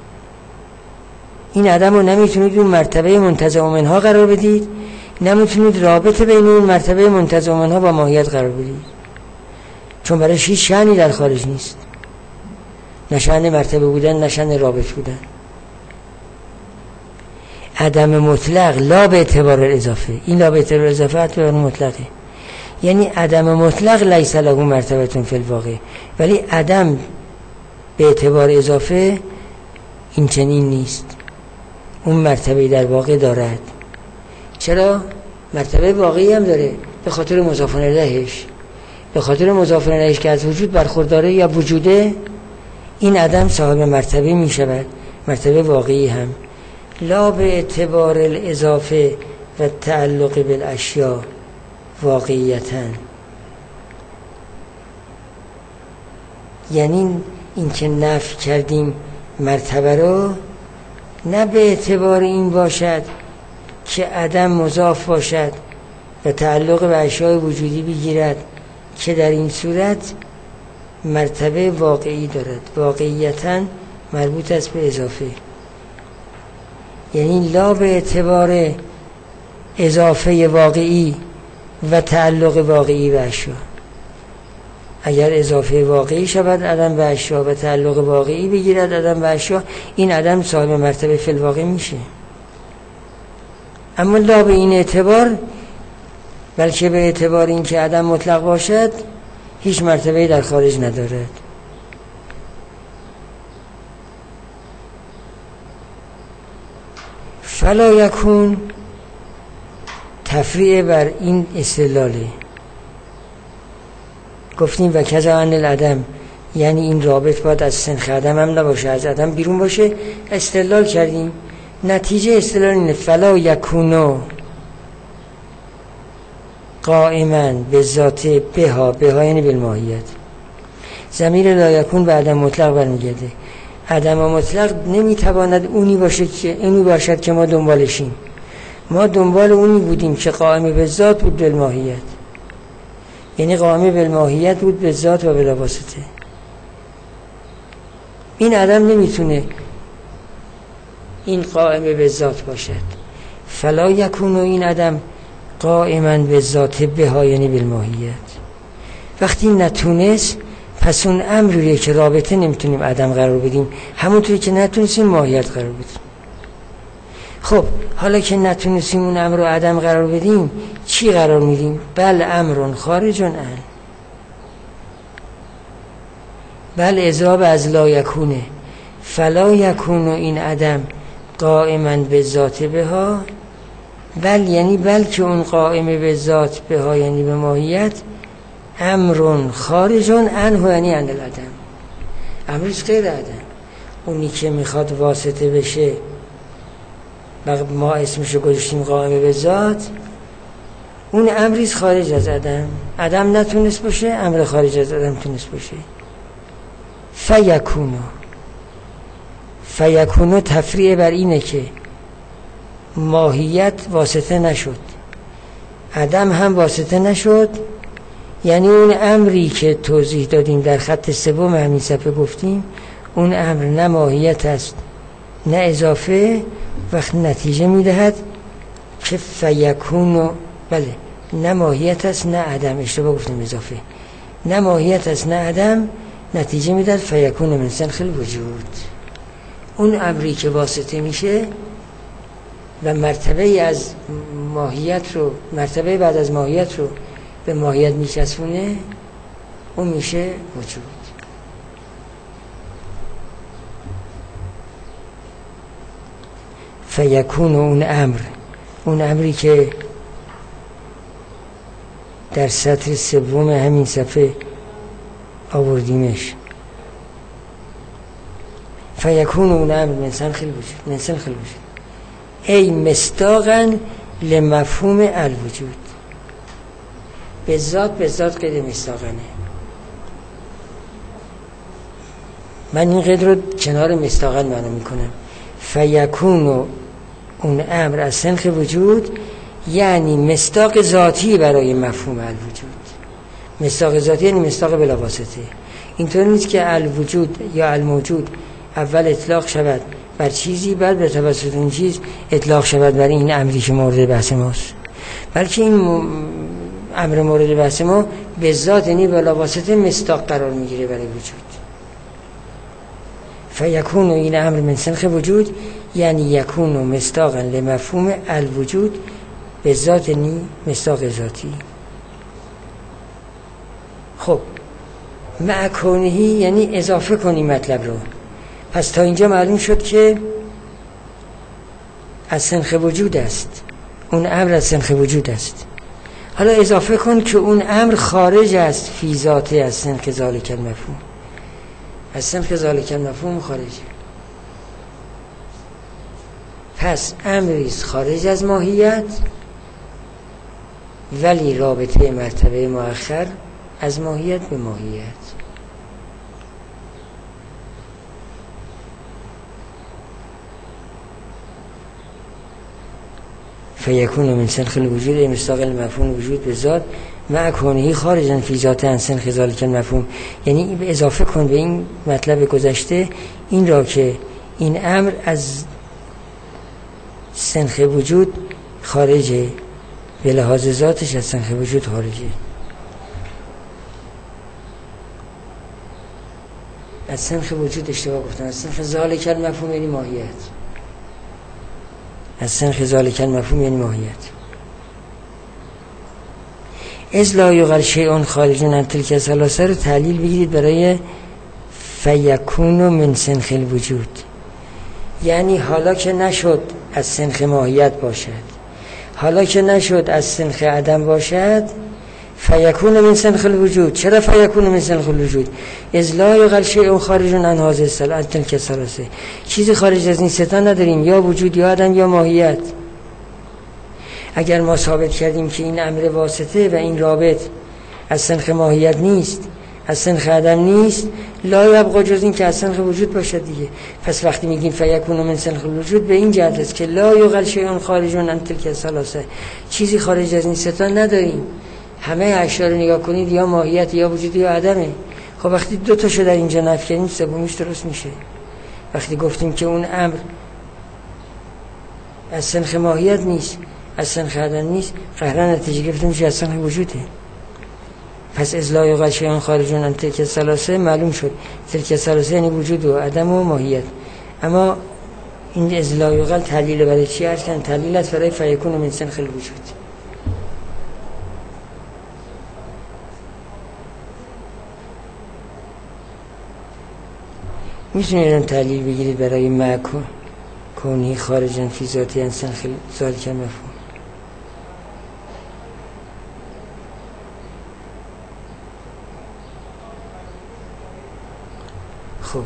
این عدم رو نمیتونید اون مرتبه منتزع منها قرار بدید، نمیتونید رابط بین اون مرتبه منتزع منها با ماهیت قرار بدید، چون برایش هیچ شأنی در خارج نیست، نه شأن مرتبه بودن نه شأن رابط بودن. عدم مطلق لا به اعتبار اضافه، این لا به اعتبار اضافه اعتبار مطلقه، یعنی عدم مطلق لیس له مرتبه فی الواقع، ولی عدم به اعتبار اضافه این چنین نیست، اون مرتبه در واقع دارد. چرا؟ مرتبه واقعی هم داره، به خاطر مضاف الیهش، به خاطر مضاف الیهش که از وجود برخورداره یا وجوده، این عدم صاحب مرتبه می شود، مرتبه واقعی هم. لا به اعتبار الاضافه و تعلق بالاشیاء واقعیتاً، یعنی این که نفی کردیم مرتبه رو، نه به اعتبار این باشد که عدم مضاف باشد و تعلق به اشیاء وجودی بگیرد، که در این صورت مرتبه واقعی دارد، واقعیتاً مربوط است به اضافه. یعنی لا به اعتبار اضافه واقعی و تعلق واقعی به اشیاء. اگر اضافه واقعی شود عدم به اشیاء و تعلق واقعی بگیرد عدم به اشیاء، این عدم صاحب مرتبه فی الواقع میشه. اما لا به این اعتبار، بلکه به اعتبار این که عدم مطلق باشد، هیچ مرتبه در خارج ندارد. فلا یکون تفریع بر این استدلاله، گفتیم و کذا عن العدم، یعنی این رابط باید از سنخ عدم هم نباشه، از عدم بیرون باشه. استدلال کردیم، نتیجه استدلال اینه فلا یکونو قائما به ذات بها، بها یعنی بالماهیت. ضمیر لا یکون به عدم مطلق برمیگرده. عدم مطلق نمیتواند اونی باشه که اونی باشد که ما دنبالشیم. ما دنبال اونی بودیم که قائم به ذات بود بالماهیت، یعنی قائم بالماهیت بود به ذات و بلا واسطه. این عدم نمیتونه این قائم به ذات باشد. فلا یکون این عدم قائما به ذات بها یعنی بالماهیت. وقتی نتونست، پس اون امریه که رابطه نمیتونیم عدم قرار بدیم، همونطوری که نتونستیم ماهیت قرار بدیم. خب حالا که نتونستیم اون امر رو عدم قرار بدیم، چی قرار میدیم؟ بل امرون خارجون ان، بل اضراب از لا یکونه. فلا یکون این عدم قائما به ذات بها، بل یعنی بل که اون قائم به ذات بها یعنی به ماهیت، امرون خارجون عنه یعنی عن العدم، امرش غیر عدم. اونی که میخواد واسطه بشه و ما اسمشو گذاشتیم قائم به ذات، اون امریز خارج از عدم. عدم نتونست باشه، امر خارج از عدم تونست باشه. فیکونو، فیکونو تفریع بر اینه که ماهیت واسطه نشد، عدم هم واسطه نشد، یعنی اون امری که توضیح دادیم در خط سوم همین صفحه گفتیم، اون امر نه ماهیت است نه اضافه، وقت نتیجه میدهد که فیکونو، بله نه ماهیت است نه عدم، اشتباه گفتیم اضافه، نه ماهیت است نه عدم، نتیجه میدهد فیکونو من سنخ الوجود. اون امری که واسطه میشه و مرتبه از ماهیت رو، مرتبه بعد از ماهیت رو به ماهیت میچسبونه، اون میشه وجود. فیکون اون امر، اون امری که در سطر سوم همین صفحه آوردیمش، فیکون اون امر من سنخ الوجود، من سنخ الوجود ای مصداقا لمفهوم الوجود. به ذات، به ذات قید مصداقنه. من این قید رو کنار مصداقن معنا میکنم. فیکون اون امر از سنخ وجود یعنی مصداق ذاتی برای مفهوم الوجود. مصداق ذاتی یعنی مصداق بلا واسطه. اینطور نیست که الوجود یا الموجود اول اطلاق شود بر چیزی، بعد به توسط اون چیز اطلاق شود بر این امری که مورد بحث ماست، بلکه این م... امر مورد بحث ما به ذات یعنی بلا واسطه مصداق قرار میگیره برای وجود. فیکون این امر من سنخ وجود یعنی یکون مصداقا لمفهوم الوجود، به ذات یعنی مصداق ذاتی. خب مع کونهی یعنی اضافه کنی مطلب رو. پس تا اینجا معلوم شد که از سنخ وجود است، اون امر از سنخ وجود است. حالا اضافه کن که اون امر خارج است فی ذاته از سنخ ذالک المفهوم، از سنخ ذالک المفهوم خارجه. پس امریست خارج از ماهیت، ولی رابطه مرتبه مؤخر از ماهیت به ماهیت. فیکون من سنخ الوجود ای مصداق المفهوم وجود به ذات مع کونهی خارجا فی ذات عن سنخ ذالک المفهوم. یعنی اضافه کن به این مطلب گذشته این را که این امر از سنخ وجود خارجه، به لحاظ ذاتش از سنخ وجود خارجه. از سنخ وجود اشتباه گفتم، از سنخ ذالک المفهوم یعنی ماهیت، از سنخ ذالک المفهوم یعنی ماهیت. از لا یقل شیء خارج عن تلک الثلاثه رو تعلیل بگیرید برای فیکون من سنخ الوجود. یعنی حالا که نشد از سنخ ماهیت باشد، حالا که نشد از سنخ عدم باشد، فیکون من سنخ الوجود. چرا فیکون من سنخ الوجود؟ از لا یقل شیء خارج عن هذه الثلاثه، چیزی خارج از این سه تا نداریم، یا وجود یا عدم یا ماهیت. اگر ما ثابت کردیم که این امر واسطه و این رابط از سنخ ماهیت نیست، از سنخ عدم نیست، لا یبقى جز این که از سنخ وجود باشد دیگه. پس وقتی میگیم فیکون من سنخ الوجود به این جهت است که لا یقل شیء خارج عن تلک الثلاثه، چیزی خارج از این سه تا نداریم. همه اشیا رو نگاه کنید یا ماهیت یا وجود یا عدمه. خب وقتی دو تاشو در اینجا نفی کردیم سومیش درست میشه. وقتی گفتیم که اون امر از سنخ ماهیت نیست، از سنخ عدم نیست، قهرا نتیجه گرفتیم که از سنخ وجوده. پس از لا یقل شیء خارج عن تلک الثلاثه معلوم شد تلک الثلاثه یعنی وجود و عدم و ماهیت. اما این از لا یقل تعلیل برای چی هستن؟ تعلیل است برای فیکون من سنخ الوجود. میتونید تعلیل بگیرید برای معکون کونی خارجن فی ذاتی انسان خیلی ذالک مفهوم. خب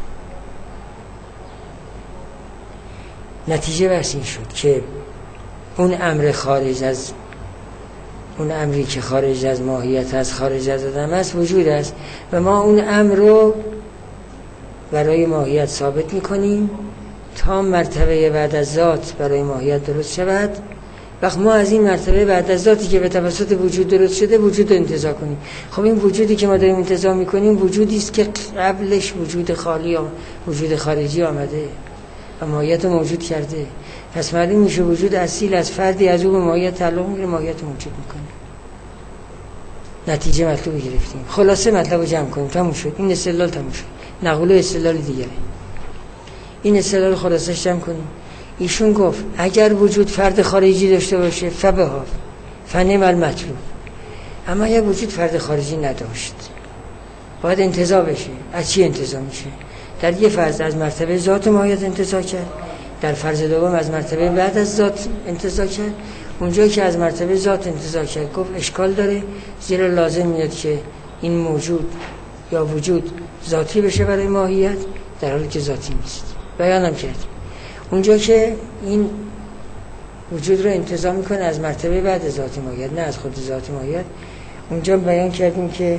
نتیجه بحث این شد که اون امر خارج از اون امری که خارج از ماهیت است، خارج از عدم است، وجود است و ما اون امر رو برای ماهیت ثابت میکنیم تا مرتبه بعد از ذات برای ماهیت درست شود. وقت ما از این مرتبه بعد از ذاتی که به توسط وجود درست شده وجود رو انتزاع کنیم. خب این وجودی که ما داریم انتزاع میکنیم وجودی است که قبلش وجود خالی آم... وجود خارجی آمده و ماهیت رو موجود کرده. پس معلوم میشه وجود اصیل از فردی از او به ماهیت تعلق میگیره، ماهیت رو موجود میکنه. نتیجه مطلوب گرفتیم. خلاصه مطلب رو جمع کنیم، تموم شد. این استدلال تموم شد. نقول استدلال دیگره. این استدلال خلاصش جمع کنیم. ایشون گفت اگر وجود فرد خارجی داشته باشه فبها فنعم المطلوب، اما اگر وجود فرد خارجی نداشت باید انتزاع بشه. از چی انتزاع میشه؟ در یه فرض از مرتبه ذات ماهیت انتزاع کرد، در فرض دوم از مرتبه بعد از ذات انتزاع کرد. اونجایی که از مرتبه ذات انتزاع کرد گفت اشکال داره، زیرا لازم میاد که این موجود یا وجود ذاتی بشه برای ماهیت در حالی که ذاتی نیست. بیانم کرد اونجا که این وجود رو انتزاع میکنه از مرتبه بعد ذات ماهیت نه از خود ذات ماهیت، اونجا بیان کردیم که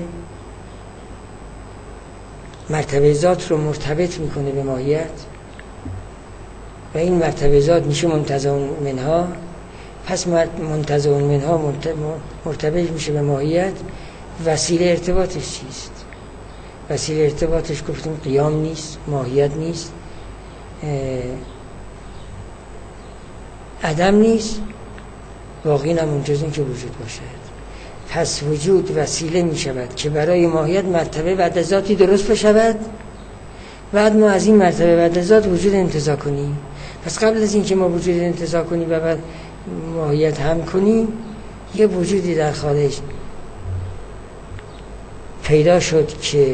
مرتبه ذات رو مرتبط میکنه به ماهیت و این مرتبه ذات میشه منتزع منها. پس منتزع منها مرتبط میشه به ماهیت. وسیله ارتباطش چیست؟ وسیله ارتباطش گفتیم قیام نیست، ماهیت نیست، عدم نیست، باقی نمون جز این که وجود باشد. پس وجود وسیله می شود که برای ماهیت مرتبه بعد از ذاتی درست بشود، بعد ما از این مرتبه بعد از ذات وجود انتزاع کنیم. پس قبل از این که ما وجود انتزاع کنیم و بعد ماهیت هم کنیم یه وجودی در خارج پیدا شد که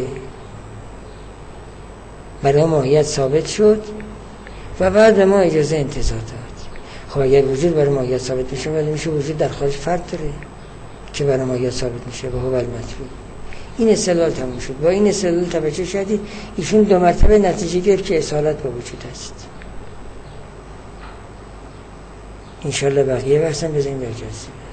برای ماهیت ثابت شد و بعد ما اجازه انتزاع داد. خب اگر وجود برای ماهیت ثابت میشه ولی میشه وجود در خارج فرد داره که برای ماهیت ثابت میشه و هو المطلوب. این استدلال تموم شد. با این استدلال توجه شدید ایشون دو مرتبه نتیجه گرفت که اصالت با وجود است. انشالله بقیه بحثم بزنیم برجاست.